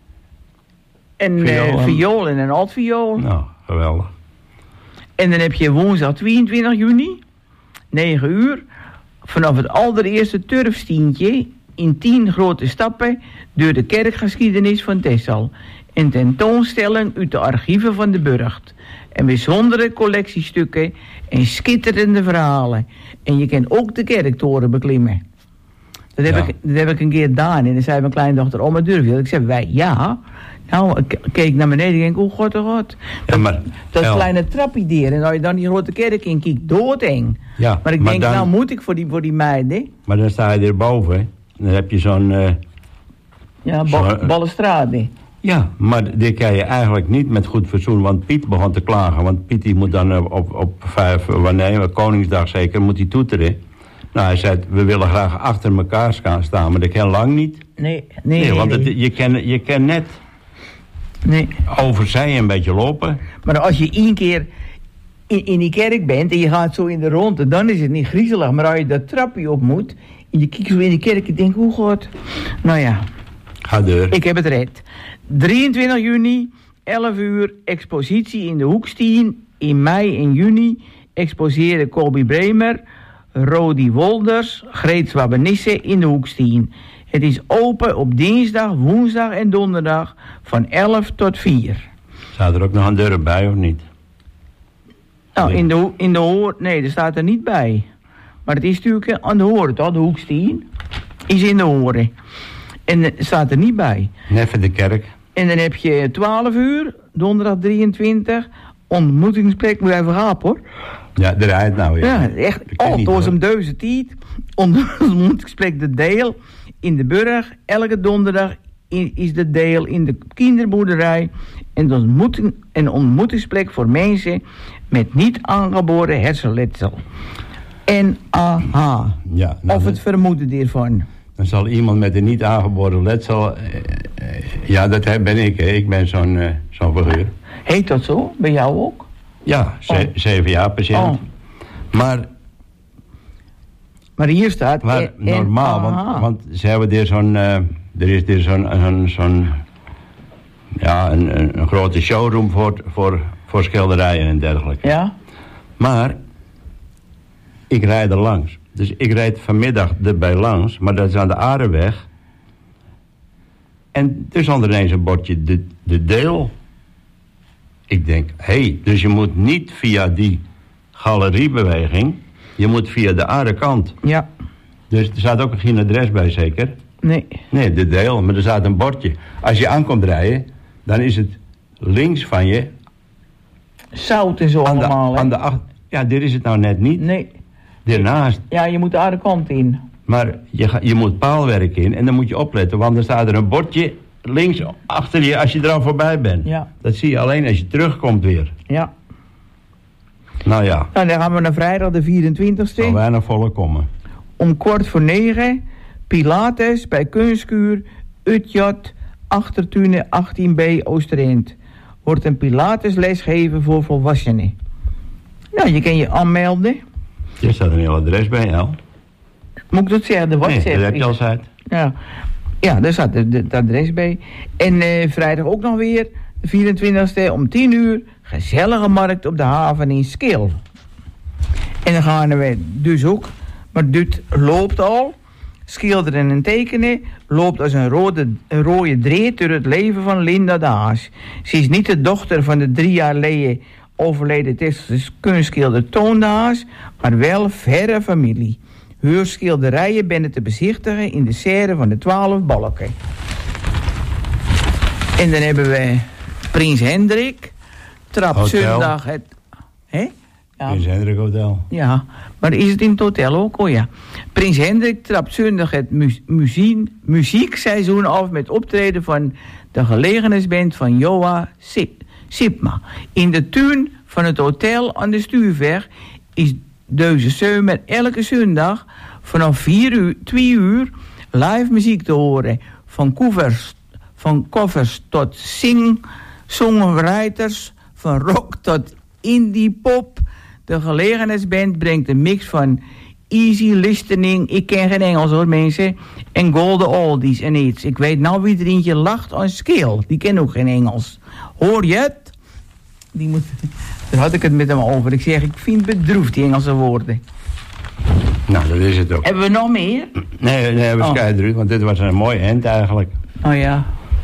Speaker 7: En
Speaker 6: Viool
Speaker 7: eh,
Speaker 6: en-
Speaker 7: viool en een altviool.
Speaker 6: Nou, geweldig.
Speaker 7: En dan heb je woensdag tweeëntwintig juni, negen uur, vanaf het allereerste turfstientje in tien grote stappen door de kerkgeschiedenis van Texel. Een tentoonstelling uit de archieven van de Burgt. En bijzondere collectiestukken en schitterende verhalen. En je kan ook de kerktoren beklimmen. Dat heb,
Speaker 6: Ja.
Speaker 7: ik, dat heb ik een keer gedaan. En dan zei mijn kleindochter, oh maar durf je dat? Ik zei, wij, ja. Nou, ik keek naar beneden en denk, oh god, oh god.
Speaker 6: Ja, maar,
Speaker 7: Dat
Speaker 6: El,
Speaker 7: kleine trapje der. En als je dan die grote kerk in kijkt, doodeng.
Speaker 6: Ja,
Speaker 7: Maar ik
Speaker 6: maar
Speaker 7: denk,
Speaker 6: dan-
Speaker 7: nou moet ik voor die, voor die meiden.
Speaker 6: Maar dan sta je erboven. hè. Dan heb je zo'n... eh,
Speaker 7: Ja,
Speaker 6: Zo,
Speaker 7: ba
Speaker 6: eh,
Speaker 7: balustrade.
Speaker 6: ja, maar die kan je eigenlijk niet met goed fatsoen. Want Piet begon te klagen. Want Piet die moet dan eh, op, op vijf... Wanneer? Koningsdag zeker, moet hij toeteren. Nou, hij zei, we willen graag achter elkaar ska- staan. Maar dat kan lang niet.
Speaker 7: Nee, nee,
Speaker 6: Nee,
Speaker 7: nee.
Speaker 6: want
Speaker 7: nee.
Speaker 6: het- je, kan, je kan net
Speaker 7: nee.
Speaker 6: over zij een beetje lopen.
Speaker 7: Maar als je één keer in, in die kerk bent en je gaat zo in de ronde, dan is het niet griezelig. Maar als je dat trapje op moet en je kijkt zo in die kerk en denkt, hoe god. Nou ja,
Speaker 6: Ga deur.
Speaker 7: ik heb het red. drieëntwintig juni, elf uur, expositie in de Hoekstien. In mei en juni exposeren Colby Bremer, Rodi Wolders, Greet Zwabenisse in de Hoekstien. Het is open op dinsdag, woensdag en donderdag van elf tot vier.
Speaker 6: Staat er ook nog een deur bij of niet?
Speaker 7: Nou,
Speaker 6: Nee.
Speaker 7: in de, ho- in de hoor... Nee, dat staat er niet bij. Maar het is natuurlijk aan de horen, toch? De Hoekstien is in de horen. En het staat er niet bij.
Speaker 6: Neffen de kerk.
Speaker 7: En dan heb je twaalf uur, donderdag drieëntwintig, ontmoetingsplek, moet je even gaan hoor.
Speaker 6: Ja, de rijdt nou. Ja,
Speaker 7: Ja, echt,
Speaker 6: Dat kan niet,
Speaker 7: altijd
Speaker 6: hoor.
Speaker 7: om deze tijd. Ontmoetingsplek de Deel in de Burg. Elke donderdag i- is de Deel in de kinderboerderij. En de ontmoeting, een ontmoetingsplek voor mensen met niet aangeboren hersenletsel. N A H.
Speaker 6: Ja, nou,
Speaker 7: Of
Speaker 6: dat-
Speaker 7: het vermoeden hiervan.
Speaker 6: Dan zal iemand met een niet aangeboren letsel... eh, eh, ja, dat heb- ben ik. Hè. Ik ben zo'n eh, zo'n figuur.
Speaker 7: Heet dat zo? Bij jou ook?
Speaker 6: Ja, ze-
Speaker 7: Oh.
Speaker 6: zeven jaar patiënt.
Speaker 7: Oh.
Speaker 6: Maar,
Speaker 7: Maar hier staat...
Speaker 6: maar
Speaker 7: N-
Speaker 6: normaal,
Speaker 7: N A H.
Speaker 6: want, want ze hebben er zo'n... eh, er is er zo'n... zo'n zo'n ja, een, een, een grote showroom voor, voor, voor schilderijen en dergelijke.
Speaker 7: Ja?
Speaker 6: Maar ik rijd er langs. Dus ik rijd vanmiddag erbij langs, maar dat is aan de Aardenweg. En er stond er ineens een bordje, de, de Deel. Ik denk, hé, hey, dus je moet niet via die galeriebeweging, je moet via de Aardenkant.
Speaker 7: Ja.
Speaker 6: Dus er staat ook geen adres bij, zeker?
Speaker 7: Nee.
Speaker 6: Nee, de Deel, maar er staat een bordje. Als je aankomt rijden, dan is het links van je,
Speaker 7: Zout en zo
Speaker 6: aan de,
Speaker 7: allemaal, hè?
Speaker 6: aan de achter... Ja, dit is het nou net niet.
Speaker 7: Nee.
Speaker 6: Daarnaast.
Speaker 7: Ja, je moet de andere kant in.
Speaker 6: Maar je, ga- je moet paalwerk in en dan moet je opletten, want er staat er een bordje links achter je als je er al voorbij bent.
Speaker 7: Ja.
Speaker 6: Dat zie je alleen als je terugkomt weer.
Speaker 7: Ja.
Speaker 6: Nou ja,
Speaker 7: Nou, dan gaan we naar vrijdag de vierentwintigste.
Speaker 6: zal weinig volle komen.
Speaker 7: Om kwart voor negen. Pilates bij Kunstkuur. Utjat. Achtertuinen achttien B Oosterend. Wordt een Pilatesles geven voor volwassenen. Ja, je kan je aanmelden.
Speaker 6: Er staat een heel adres bij, El.
Speaker 7: Moet ik dat zeggen? De
Speaker 6: Nee,
Speaker 7: WhatsApp.
Speaker 6: dat heb je
Speaker 7: is-
Speaker 6: al gezegd.
Speaker 7: Ja, ja daar staat het, het adres bij. En eh, vrijdag ook nog weer, de vierentwintigste om tien uur, gezellige markt op de haven in Skil. En dan gaan we dus ook, maar dit loopt al, schilderen en tekenen, loopt als een rode, een rode draad door het leven van Linda de Haas. Ze is niet de dochter van de drie jaar geleden overleden Texelse kunstschilder Toon de Haas, maar wel verre familie. Haar schilderijen binnen te bezichtigen in de serre van de twaalf balken. En dan hebben we Prins Hendrik, trap
Speaker 6: Hotel.
Speaker 7: zondag het... Hè? Ja.
Speaker 6: Prins Hendrik Hotel.
Speaker 7: Ja, maar is het in het hotel ook? Oh ja. Prins Hendrik trapt zondag het mu- muzie- muziekseizoen af met optreden van de gelegenheidsband van Joa Sip- Sipma. In de tuin van het hotel aan de Stuurweg is deze zomer elke zondag vanaf vier uur, twee uur live muziek te horen. Van covers, van covers tot sing, songwriters, van rock tot indie pop. De gelegenheidsband brengt een mix van easy listening, ik ken geen Engels hoor mensen, en golden oldies en iets. Ik weet nou wie er eentje lacht aan Scale, die ken ook geen Engels. Hoor je het? Die moet, daar had ik het met hem over. Ik zeg, ik vind bedroefd die Engelse woorden.
Speaker 6: Nou, dat is het ook.
Speaker 7: Hebben we nog meer?
Speaker 6: Nee, nee, we scheiden eruit, want dit was een mooi eind eigenlijk.
Speaker 7: Oh ja.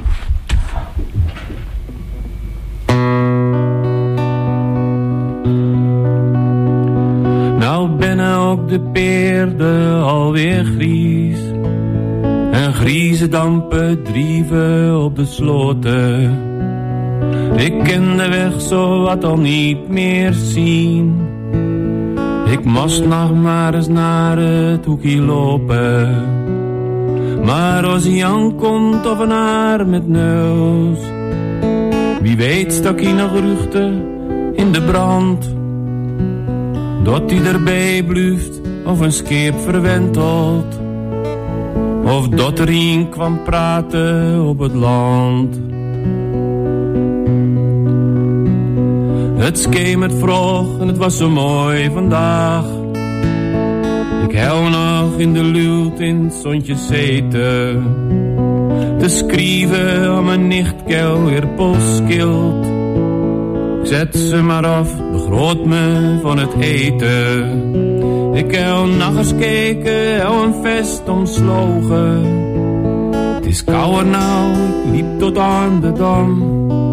Speaker 8: Nou ben ook de peerden alweer gries. En grieze dampen drieven op de sloten. Ik ken de weg zo wat al niet meer zien. Ik moest nog maar eens naar het hoekje lopen. Maar als hij aankomt of een haar met neus, wie weet stak hij nog ruchten in de brand. Dat hij erbij blijft of een scheep verwentelt. Of dat er een kwam praten op het land. Het schemert vroeg en het was zo mooi vandaag. Ik hou nog in de lucht in het zonnetje zeten. Te schrijven aan mijn nichtkel weer polskilt. Ik zet ze maar af, begroot me van het eten. Ik hou nog eens kijken, hou een vest omslogen. Het is kouder nou, ik liep tot aan de dam.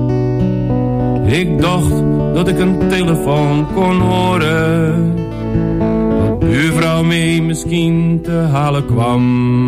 Speaker 8: Ik dacht dat ik een telefoon kon horen. Dat buurvrouw mee misschien te halen kwam.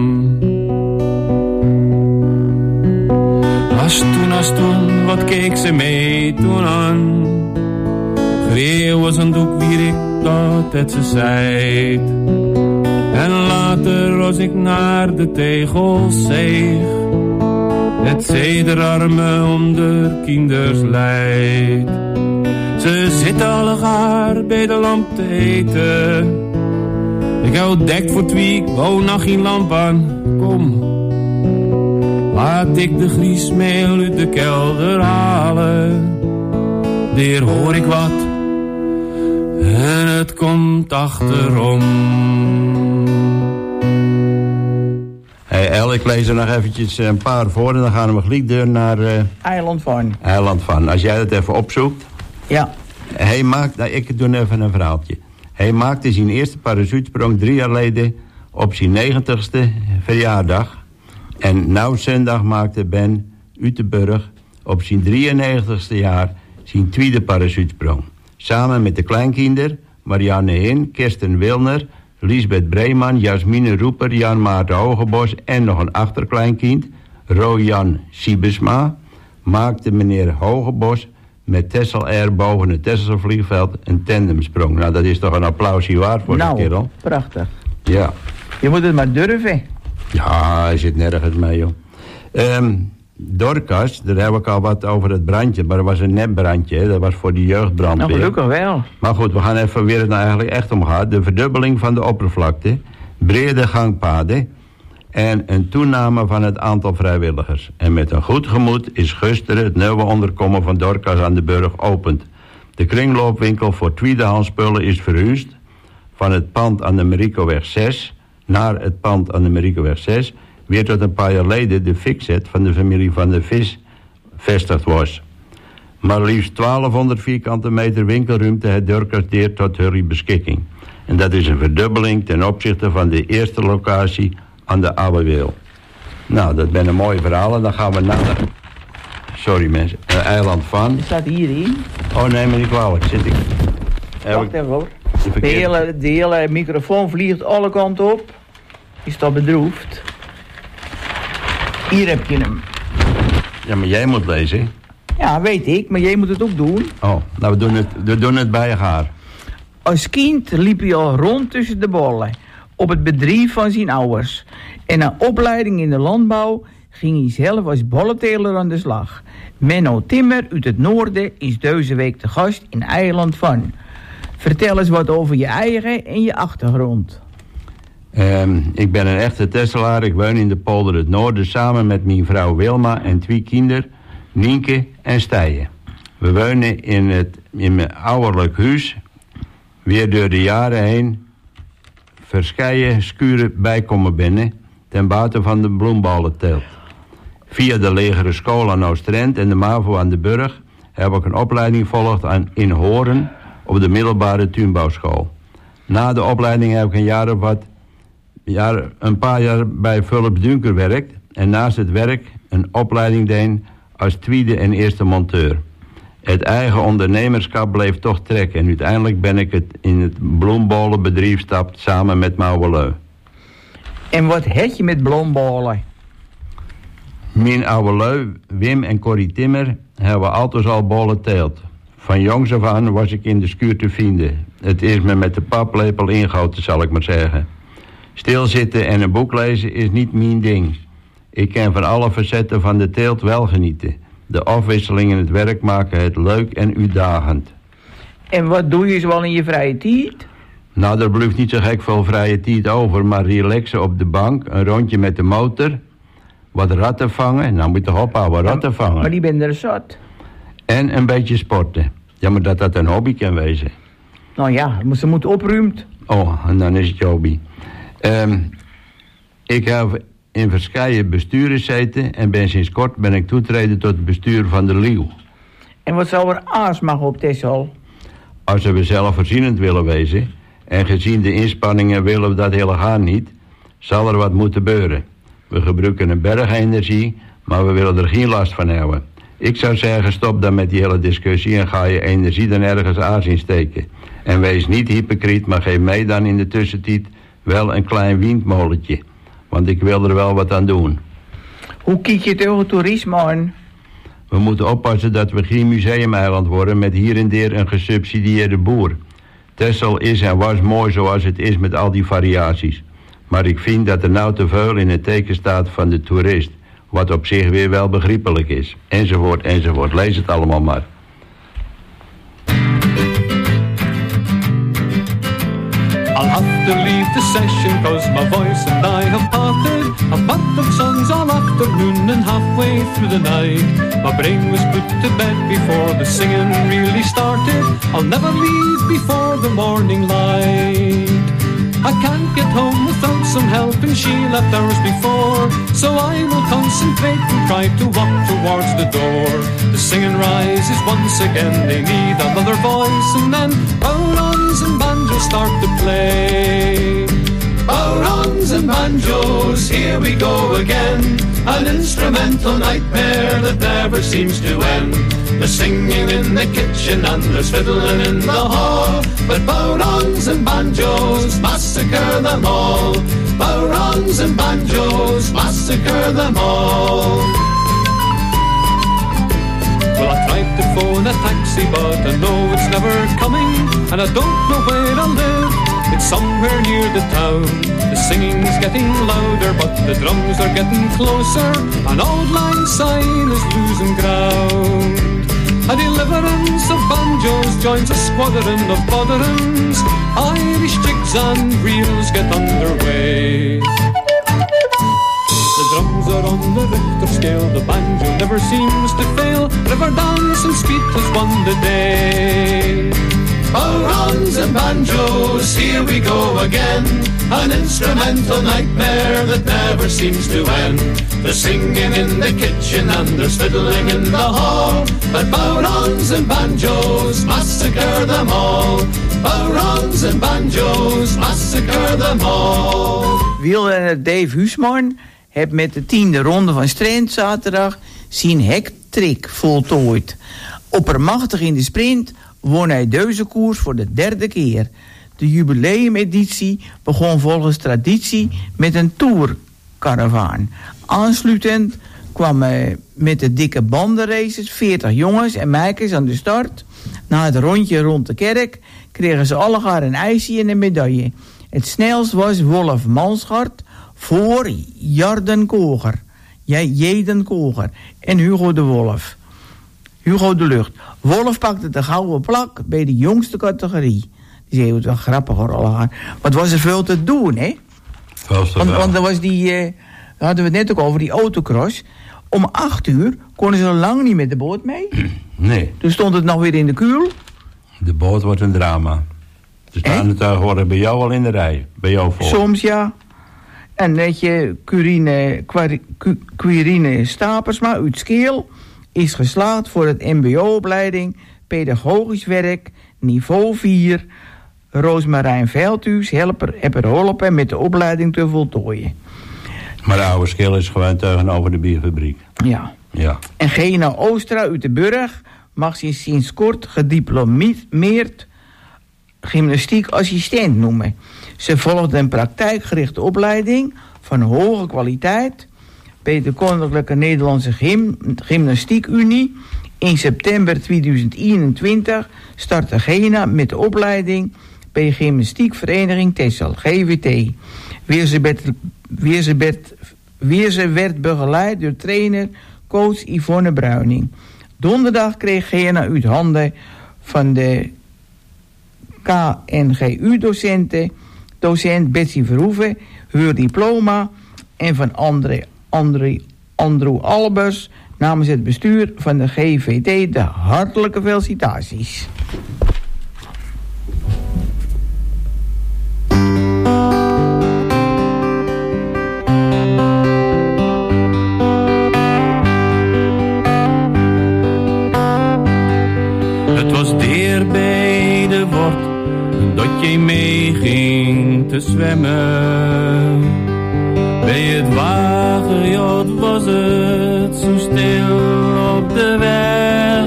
Speaker 8: Als toen, als toen, wat keek ze mee toen aan. Greeuw was een doek wie ik dat het ze zei. En later als ik naar de tegels zeeg. Het zederarmen om de kinders leidt. Ze zitten allegaar bij de lamp te eten. Ik hou dekt voor twee, ik wou nog geen lamp aan. Kom, laat ik de griesmeel uit de kelder halen. Daar hoor ik wat en het komt achterom.
Speaker 6: Hey El, ik lees er nog eventjes een paar voor en dan gaan we gelijk door naar... Uh,
Speaker 7: Eiland van.
Speaker 6: Eiland van. Als jij dat even opzoekt.
Speaker 7: Ja.
Speaker 6: Hij maakt, nou, ik doe even een verhaaltje. Hij maakte zijn eerste parachutesprong drie jaar geleden op zijn negentigste verjaardag. En nou zondag maakte Ben Utenburg op zijn drieënnegentigste jaar zijn tweede parachutesprong. Samen met de kleinkinderen Marianne Hin, Kirsten Wilner, Lisbeth Breeman, Jasmine Roeper, Jan Maarten Hogebos en nog een achterkleinkind, Rojan Siebesma, maakte meneer Hogebos met Texel Air boven het Texelse vliegveld een tandemsprong. Nou, dat is toch een applausje waard voor
Speaker 7: nou,
Speaker 6: de kerel.
Speaker 7: Prachtig.
Speaker 6: Ja.
Speaker 7: Je moet het maar durven.
Speaker 6: Ja, hij zit nergens mee, joh. Um, Dorcas, daar heb ik al wat over het brandje, maar dat was een nepbrandje, hè? Dat was voor de jeugdbrandweer.
Speaker 7: Nou, gelukkig wel.
Speaker 6: Maar goed, we gaan even weer het nou eigenlijk echt om gaat. De verdubbeling van de oppervlakte, brede gangpaden en een toename van het aantal vrijwilligers. En met een goed gemoed is gisteren het nieuwe onderkomen van Dorcas aan de Burg opend. De kringloopwinkel voor tweedehands spullen is verhuisd van het pand aan de Mariekoweg zes naar het pand aan de Mariekoweg zes, weer tot een paar jaar geleden de Fixet van de familie van de Vis vestigd was. Maar liefst twaalfhonderd vierkante meter winkelruimte het Dorcas deer tot hun beschikking. En dat is een verdubbeling ten opzichte van de eerste locatie aan de Oude Weel. Nou, dat zijn een mooie verhalen. Dan gaan we naar de... Sorry mensen, uh, Eiland van...
Speaker 7: Het staat hierin.
Speaker 6: Oh nee, maar niet kwalijk, zit ik...
Speaker 7: Wacht even hoor.
Speaker 6: De,
Speaker 7: de, hele, de hele microfoon vliegt alle kanten op. Is dat bedroefd? Hier heb je hem.
Speaker 6: Ja, maar jij moet lezen.
Speaker 7: Ja, weet ik, maar jij moet het ook doen.
Speaker 6: Oh, nou we doen het, we doen het bij haar.
Speaker 7: Als kind liep hij al rond tussen de bollen. Op het bedrijf van zijn ouders. En na opleiding in de landbouw ging hij zelf als bollenteler aan de slag. Menno Timmer uit het noorden is deze week te gast in Eiland van. Vertel eens wat over je eigen en je achtergrond.
Speaker 6: Um, ik ben een echte Tesselaar. Ik woon in de polder het Noorden samen met mijn vrouw Wilma en twee kinderen, Nienke en Stijen. We wonen in, het, in mijn ouderlijk huis, weer door de jaren heen, verscheiden skuren bijkomen binnen, ten bate van de bloemballenteelt. Via de legere school aan Oostrent en de MAVO aan de Burg heb ik een opleiding gevolgd aan in Horen op de middelbare tuinbouwschool. Na de opleiding heb ik een jaar of wat, jaar, een paar jaar bij Philips Dunker gewerkt en naast het werk een opleiding deed als tweede en eerste monteur. Het eigen ondernemerschap bleef toch trekken en uiteindelijk ben ik het in het bloembollenbedrijf gestapt samen met Mouweleu.
Speaker 7: En wat heb je met bloembollen?
Speaker 6: Mijn oude lui, Wim en Corrie Timmer, hebben altijd al bollen teelt. Van jongs af aan was ik in de schuur te vinden. Het is me met de paplepel ingehouden, zal ik maar zeggen. Stilzitten en een boek lezen is niet mijn ding. Ik kan van alle facetten van de teelt wel genieten. De afwisseling in het werk maken het leuk en uitdagend.
Speaker 7: En wat doe je zoal in je vrije tijd?
Speaker 6: Nou, er blijft niet zo gek veel vrije tijd over, maar relaxen op de bank, een rondje met de motor, wat ratten vangen. Nou, moet je toch ophouden, ratten vangen.
Speaker 7: Maar die ben er zat.
Speaker 6: En een beetje sporten. Ja, maar dat dat een hobby kan wezen.
Speaker 7: Nou ja, ze moeten opruimd.
Speaker 6: Oh, en dan is het je hobby. Um, ik heb in verschillende besturen gezeten en ben sinds kort ben ik toetreden tot het bestuur van de Leeuw.
Speaker 7: En wat zou er aansmaken op Texel?
Speaker 6: Als we zelfvoorzienend willen wezen, en gezien de inspanningen willen we dat helemaal niet, zal er wat moeten gebeuren. We gebruiken een berg energie, maar we willen er geen last van hebben. Ik zou zeggen, stop dan met die hele discussie en ga je energie dan ergens aan zien steken. En wees niet hypocriet, maar geef mij dan in de tussentijd wel een klein windmolentje. Want ik wil er wel wat aan doen.
Speaker 7: Hoe kijk je tegen toerisme aan?
Speaker 6: We moeten oppassen dat we geen museumeiland worden met hier en der een gesubsidieerde boer. Texel is en was mooi zoals het is met al die variaties. Maar ik vind dat er nou te veel in het teken staat van de toerist. Wat op zich weer wel begrijpelijk is. Enzovoort, enzovoort. Lees het allemaal maar.
Speaker 10: I'll have to leave the session cause my voice and I have parted. I've packed up songs all afternoon and halfway through the night. My brain was put to bed before the singing really started. I'll never leave before the morning light. I can't get home without some help and she left hours before. So I will concentrate and try to walk towards the door. The singing rises once again, they need another voice. And then bowrons and banjos start to play. Bowrons and banjos, here we go again. An instrumental nightmare that never seems to end. There's singing in the kitchen and there's fiddling in the hall. But bowrons and banjos massacre them all. Bowrons and banjos massacre them all. Well, I tried to phone a taxi, but I know it's never coming. And I don't know where I live, it's somewhere near the town. The singing's getting louder, but the drums are getting closer. An old line sign is losing ground. A deliverance of banjos joins a squadron of bodhrans. Irish jigs and reels get underway. The drums are on the Richter scale, the banjo never seems to fail. River dance and speed has won the day. Bowrons and banjos, here we go again. An instrumental nightmare that never seems to end. There's singing in the kitchen and there's fiddling in the hall. But bowrons and banjos massacre them all. Bowrons and banjos massacre them all.
Speaker 7: Wielrenner Dave Huisman heeft met de tiende ronde van Strand zaterdag zijn hektrick voltooid. Oppermachtig in de sprint won hij deze koers voor de derde keer. De jubileumeditie begon volgens traditie met een tourcaravaan. Aansluitend kwamen met de dikke bandenraces veertig jongens en meisjes aan de start. Na het rondje rond de kerk kregen ze allemaal een ijsje en een medaille. Het snelst was Wolf Manschart voor Jarden Koger, Jeden Koger en Hugo de Wolf. Hugo de Lucht. Wolf pakte de gouden plak bij de jongste categorie. Die zei het wel grappig hoor, allemaal. Wat was er veel te doen, hè?
Speaker 6: Vast
Speaker 7: Want,
Speaker 6: wel.
Speaker 7: want er was die, uh, hadden we het net ook over, die autocross. Om acht uur konden ze lang niet met de boot mee.
Speaker 6: Nee.
Speaker 7: Toen stond het nog weer in de kuil.
Speaker 6: De boot wordt een drama. Ze staan er tegenwoordig bij jou al in de rij. Bij jou voor.
Speaker 7: Soms ja. En net je Quirine, Quari- Qu- Quirine Stapersma uit Skeel is geslaagd voor het mbo-opleiding pedagogisch werk niveau vier. Roosmarijn Veldhuis helper heb er geholpen met de opleiding te voltooien.
Speaker 6: Maar de oude Skeel is gewoon tegenover de bierfabriek.
Speaker 7: Ja.
Speaker 6: Ja.
Speaker 7: En Gena Oostra uit de Burg mag zich sinds kort gediplomeerd gymnastiek assistent noemen. Ze volgt een praktijkgerichte opleiding van hoge kwaliteit bij de Koninklijke Nederlandse Gym, Gymnastiek Unie. In september tweeduizend eenentwintig startte Gena met de opleiding bij Gymnastiekvereniging Texel, G W T. Weer ze, werd, weer, ze werd, weer ze werd begeleid door trainer coach Yvonne Bruining. Donderdag kreeg Gena uit handen van de K N G U-docenten, docent Betsy Verhoeven, haar diploma en van André, André, Andrew Albers namens het bestuur van de G V T de hartelijke felicitaties.
Speaker 8: Het was deer bij de wort dat je meeging te zwemmen. Bij het wagenjacht was het zo stil op de weg.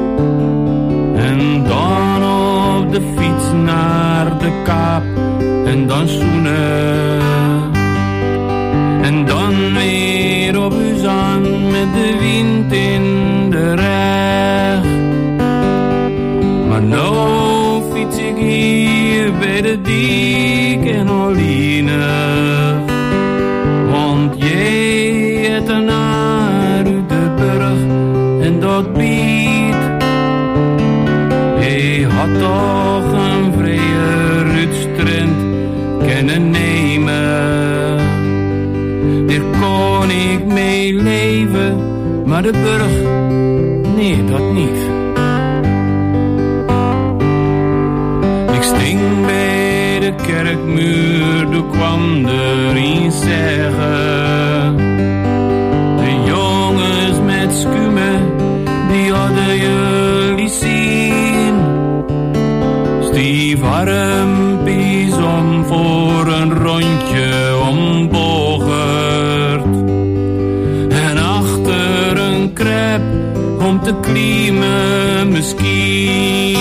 Speaker 8: En dan op de fiets naar de Kaap en dan zoenen. En dan weer op huis aan met de wind in de reg. Maar nou fiets ik hier bij de dik en Oline. Want jij het er naar uit de burg en dat biedt. Hij had toch een vrije rutstrand kunnen nemen. Daar kon ik mee leven, maar de burg, nee dat niet. Ik sting bij de kerkmuur, toen kwam er iets zeggen. De jongens met skumen, die hadden jullie zien. Stief armpies om voor een rondje ombogerd. En achter een krep om te klimmen misschien.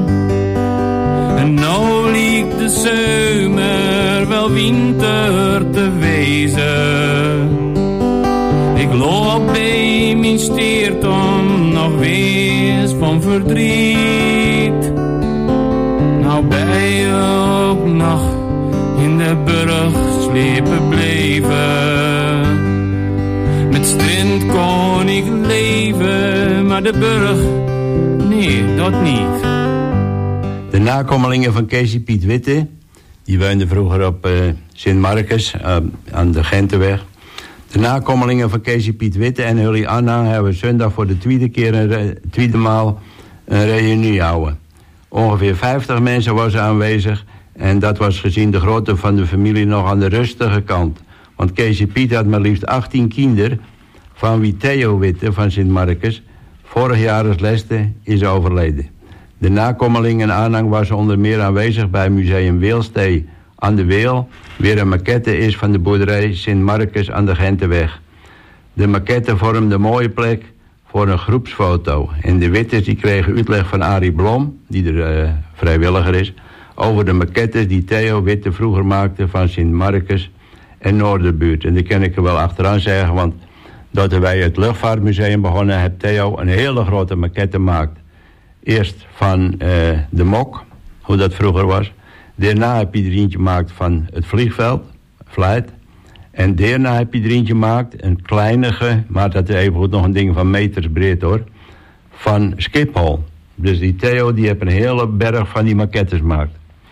Speaker 8: En nou liep de zomer wel winter te wezen. Ik loop bij mijn steert om nog wees van verdriet. Nou ben je ook nog in de burg slepen bleven. Met strand kon ik leven, maar de burg, nee dat niet.
Speaker 6: De nakomelingen van Casey Piet Witte, die woonden vroeger op uh, Sint Marcus, uh, aan de Gentenweg. De nakomelingen van Casey Piet Witte en jullie aanhang hebben zondag voor de tweede keer een re- tweede maal een reunie houden. Ongeveer vijftig mensen waren aanwezig en dat was gezien de grootte van de familie nog aan de rustige kant. Want Casey Piet had maar liefst achttien kinderen, van wie Theo Witte van Sint Marcus vorig jaar als laatste is overleden. De nakomeling en aanhang was onder meer aanwezig bij Museum Weelstee aan de Weel, weer een maquette is van de boerderij Sint Marcus aan de Gentenweg. De maquette vormde een mooie plek voor een groepsfoto. En de Wittes die kregen uitleg van Arie Blom, die er uh, vrijwilliger is, over de maquettes die Theo Witte vroeger maakte van Sint Marcus en Noorderbuurt. En die kan ik er wel achteraan zeggen, want dat wij het luchtvaartmuseum begonnen, heeft Theo een hele grote maquette gemaakt. Eerst van uh, de Mok, hoe dat vroeger was. Daarna heb je er eentje gemaakt van het vliegveld, Vlijt. En daarna heb je er eentje gemaakt, een kleinige, maar dat is even goed nog een ding van meters breed hoor, van Schiphol. Dus die Theo die heeft een hele berg van die maquettes gemaakt.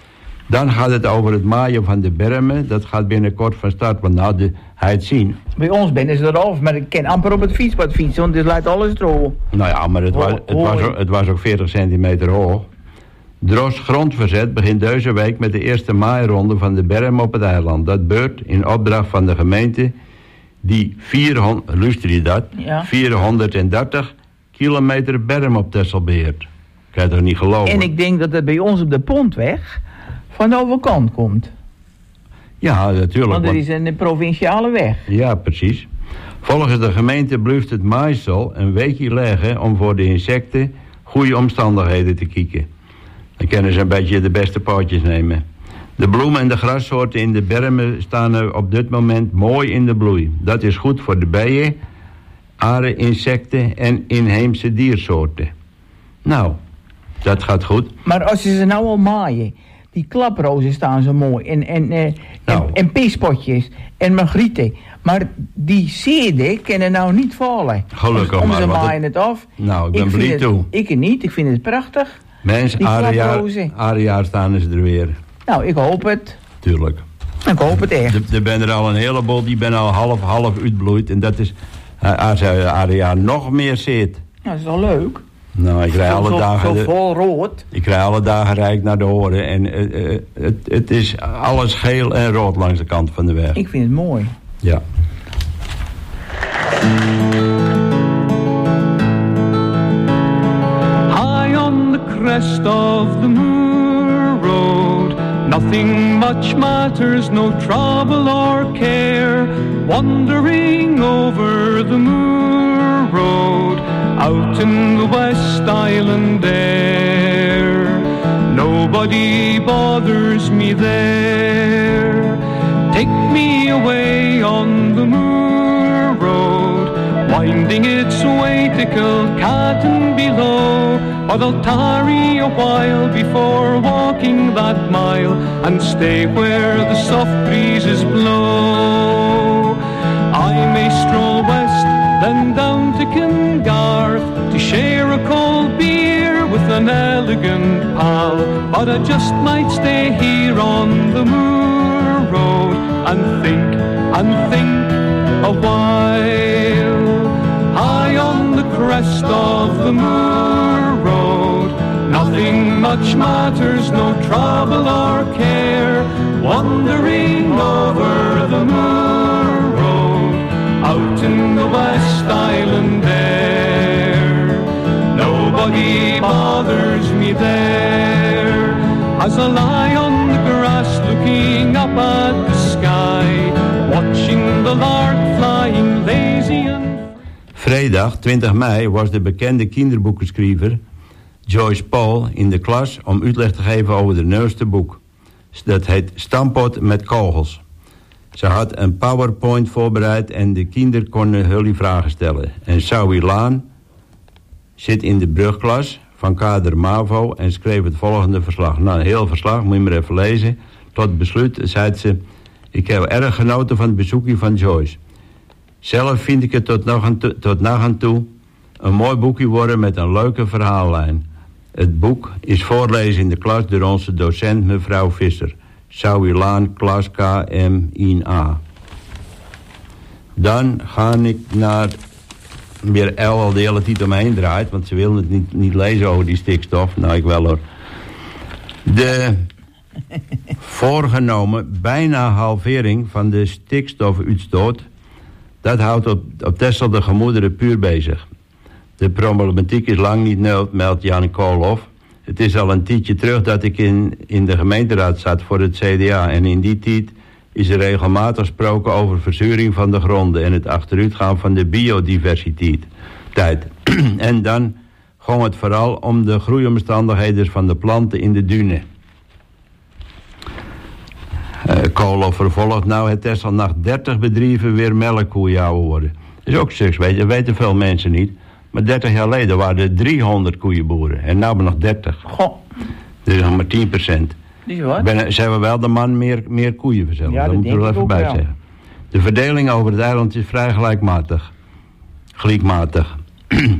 Speaker 6: Dan gaat het over het maaien van de bermen. Dat gaat binnenkort van start, want nou, de, hij het zien.
Speaker 7: Bij ons ben ze eraf, maar ik kan amper op het fietspad fietsen, want dit lijkt alles droog.
Speaker 6: Nou ja, maar het,
Speaker 7: Ho-
Speaker 6: was, het, was, ook- het was ook veertig centimeter hoog. Dros Grondverzet begint deze week met de eerste maaironde van de berm op het eiland. Dat gebeurt in opdracht van de gemeente die vierhonderd, luister je dat?
Speaker 7: Ja.
Speaker 6: vierhonderddertig kilometer berm op Texel beheert. Kan je toch niet geloven?
Speaker 7: En ik denk dat het bij ons op de Pontweg van de overkant komt.
Speaker 6: Ja, natuurlijk.
Speaker 7: Want het
Speaker 6: want-
Speaker 7: is een provinciale weg.
Speaker 6: Ja, precies. Volgens de gemeente blijft het maaisel een weekje leggen om voor de insecten goede omstandigheden te kijken. Dan kunnen ze een beetje de beste pootjes nemen. De bloemen en de grassoorten in de bermen staan er op dit moment mooi in de bloei. Dat is goed voor de bijen, aren, insecten en inheemse diersoorten. Nou, dat gaat goed.
Speaker 7: Maar als je ze nou al maaien, die klaprozen staan zo mooi. En, en, eh,
Speaker 6: Nou.
Speaker 7: en, en pispotjes en margrieten. Maar die seerden kunnen nou niet vallen.
Speaker 6: Gelukkig
Speaker 7: Om
Speaker 6: maar,
Speaker 7: ze
Speaker 6: want het-
Speaker 7: maaien het af.
Speaker 6: Nou, ik ben
Speaker 7: vind
Speaker 6: blij
Speaker 7: het-
Speaker 6: toe.
Speaker 7: Ik niet, ik vind het prachtig.
Speaker 6: Mens,
Speaker 7: Die
Speaker 6: aria,
Speaker 7: klaprozen.
Speaker 6: aria staan ze er weer.
Speaker 7: Nou, ik hoop het.
Speaker 6: Tuurlijk.
Speaker 7: Ik hoop het echt.
Speaker 6: Er, er zijn er al een heleboel, die ben al half, half uitbloeid. En dat is, eh, als hij aria nog meer zit.
Speaker 7: Nou, dat is wel leuk.
Speaker 6: Nou, ik krijg
Speaker 7: Zo-
Speaker 6: alle
Speaker 7: zo-
Speaker 6: dagen...
Speaker 7: Zo
Speaker 6: de-
Speaker 7: vol rood.
Speaker 6: Ik krijg alle dagen rijk naar de horen. En eh, eh, het, het is alles geel en rood langs de kant van de weg.
Speaker 7: Ik vind het mooi.
Speaker 6: Ja.
Speaker 10: High on the crest of the Moor Road, nothing much matters, no trouble or care. Wandering over the Moor Road, out in the West Island air. Nobody bothers me there. Take me away on the Moor Road, winding its way to Kilcatan below. But I'll tarry a while before walking that mile, and stay where the soft breezes blow. I may stroll west, then down to Kingarth, to share a cold beer with an elegant pal. But I just might stay here on the Moor Road, and think, and think a while. High on the crest of the Moor Road, nothing much matters, no trouble or care. Wandering over the Moor Road, out in the West Island air. Nobody bothers me there, as I lie on the grass looking up at the sky, watching the lark flying lazy and...
Speaker 6: Vrijdag, twintig mei, was de bekende kinderboekenschrijver Joyce Paul in de klas om uitleg te geven over het nieuwste boek. Dat heet Stampot met kogels. Ze had een PowerPoint voorbereid en de kinderen konden jullie vragen stellen. En Sawi Laan zit in de brugklas van kader MAVO en schreef het volgende verslag. Nou, een heel verslag, moet je maar even lezen. Tot besluit zei ze: ik heb erg genoten van het bezoekje van Joyce. Zelf vind ik het tot nog aan toe, tot nog aan toe een mooi boekje worden met een leuke verhaallijn. Het boek is voorlezen in de klas door onze docent mevrouw Visser. Sawi Laan, klas K M één A. Dan ga ik naar weer El al de hele tijd omheen draait, want ze wil het niet, niet lezen over die stikstof. Nou, ik wel hoor. De voorgenomen bijna halvering van de stikstofuitstoot, dat houdt op, op Texel de gemoederen puur bezig. De problematiek is lang niet nul, meldt Jan Koolhof. Het is al een tijdje terug dat ik in, in de gemeenteraad zat voor het C D A. En in die tijd is er regelmatig gesproken over verzuring van de gronden en het achteruitgaan van de biodiversiteit. Tijd. En dan ging het vooral om de groeiomstandigheden van de planten in de duinen. Uh, Koolhof vervolgt nou, het is al na dertig bedrijven weer melkkoeien worden. Dat is ook succes, weet je, dat weten veel mensen niet. Maar dertig jaar geleden waren er driehonderd koeienboeren. En nu hebben we nog dertig.
Speaker 7: Goh.
Speaker 6: Dus nog maar tien procent.
Speaker 7: Dus wat?
Speaker 6: Ben, zijn we wel de man meer, meer koeien verzellen.
Speaker 7: Ja,
Speaker 6: dat
Speaker 7: dat
Speaker 6: moeten we
Speaker 7: denk
Speaker 6: er
Speaker 7: ik
Speaker 6: even
Speaker 7: ook
Speaker 6: bij
Speaker 7: wel.
Speaker 6: zeggen. De verdeling over het eiland is vrij gelijkmatig. Gelijkmatig.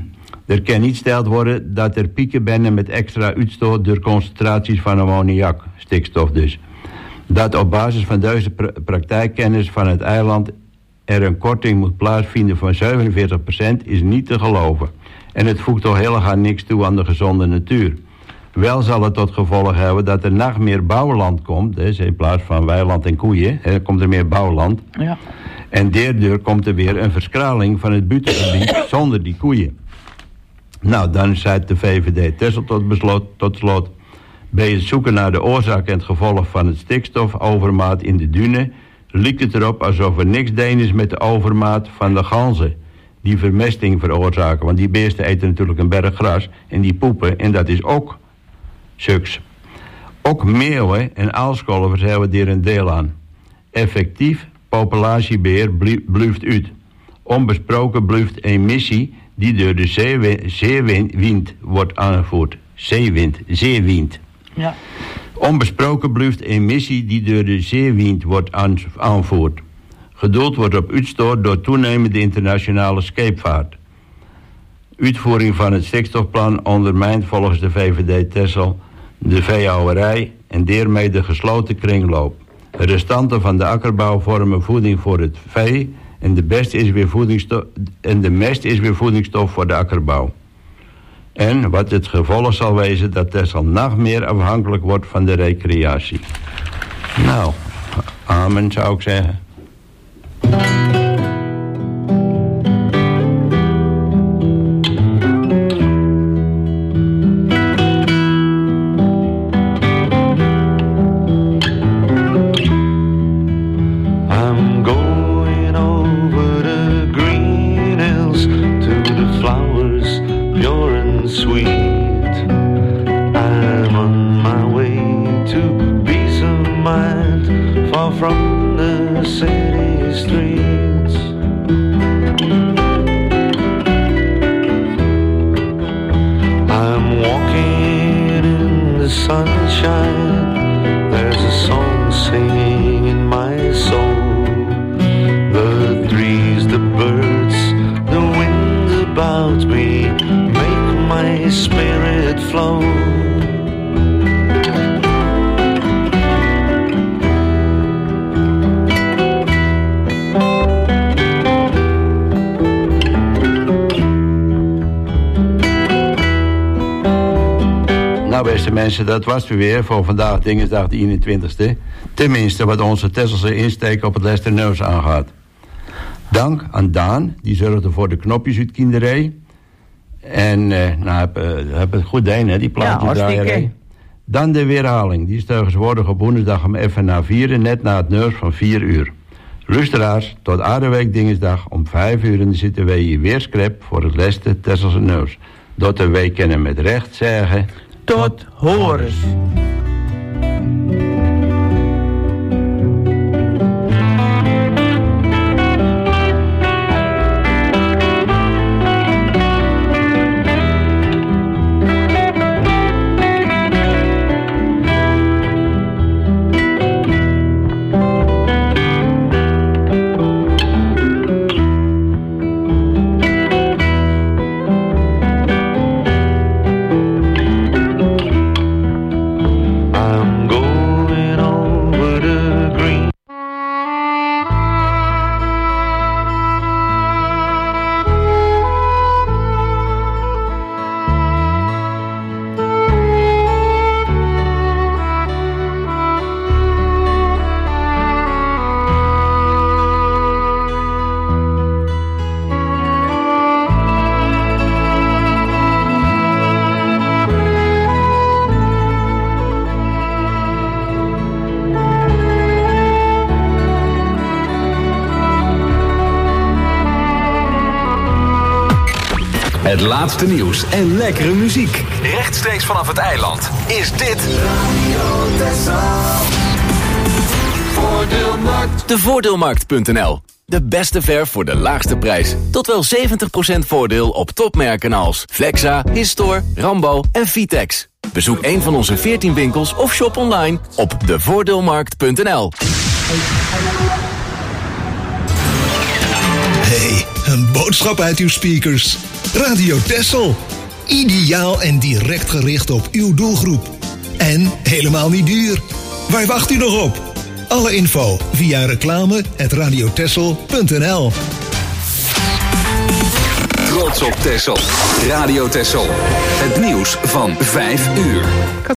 Speaker 6: Er kan niet gesteld worden dat er pieken zijn met extra uitstoot door concentraties van ammoniak, stikstof dus. Dat op basis van deze pra- praktijkkennis van het eiland er een korting moet plaatsvinden van zevenenveertig procent is niet te geloven. En het voegt toch helemaal niks toe aan de gezonde natuur. Wel zal het tot gevolg hebben dat er nog meer bouwland komt, dus in plaats van weiland en koeien, hè, komt er meer bouwland.
Speaker 7: Ja.
Speaker 6: En daardoor komt er weer een verschraling van het buitengebied zonder die koeien. Nou, dan zei de V V D Texel tot, besloot, tot slot. Bij het zoeken naar de oorzaak en het gevolg van het stikstofovermaat in de dunen lijkt het erop alsof er niks deen is met de overmaat van de ganzen die vermesting veroorzaken. Want die beesten eten natuurlijk een berg gras en die poepen en dat is ook suks. Ook meeuwen en aalscholvers hebben hier een deel aan. Effectief populatiebeheer blijft uit. Onbesproken blijft emissie die door de zeewind, zeewind wordt aangevoerd. Zeewind, zeewind.
Speaker 7: Ja.
Speaker 6: Onbesproken blijft emissie die door de zeewind wordt aangevoerd. Geduld wordt op uitstoot door toenemende internationale scheepvaart. Uitvoering van het stikstofplan ondermijnt volgens de V V D Texel de veehouderij en daarmee de gesloten kringloop. De restanten van de akkerbouw vormen voeding voor het vee en de, best is weer voedingsstof, en de mest is weer voedingsstof voor de akkerbouw. En wat het gevolg zal wezen dat Texel nog meer afhankelijk wordt van de recreatie. Nou, amen zou ik zeggen. Beste mensen, dat was het weer voor vandaag, dinsdag de eenentwintigste. Tenminste, wat onze Tesselse insteek op het Lesterneus aangaat. Dank aan Daan, die zorgde voor de knopjes uit kinderij. En, eh, nou, heb, uh, heb het goed deed, hè, die plaatjesdraaierij. Ja, dan de weerhaling, die is tegenwoordig op woensdag om even na vieren, net na het neus van vier uur. Luisteraars, tot Aardeweek dinsdag om vijf uur en dan zitten wij hier weer script voor het Leste Tesselse Neus. Dat de wij kennen met recht zeggen...
Speaker 7: Tot horens.
Speaker 2: Het laatste nieuws en lekkere muziek. Rechtstreeks vanaf het eiland is dit... Radio Texel. Voordeelmarkt. De voordeelmarkt punt n l. De beste verf voor de laagste prijs. Tot wel zeventig procent voordeel op topmerken als Flexa, Histor, Rambo en Vitex. Bezoek een van onze veertien winkels of shop online op de voordeelmarkt punt n l.
Speaker 11: Hey, een boodschap uit uw speakers. Radio Texel. Ideaal en direct gericht op uw doelgroep. En helemaal niet duur. Waar wacht u nog op? Alle info via reclame at radiotexel punt n l.
Speaker 12: Trots op Texel. Radio Texel. Het nieuws van vijf uur.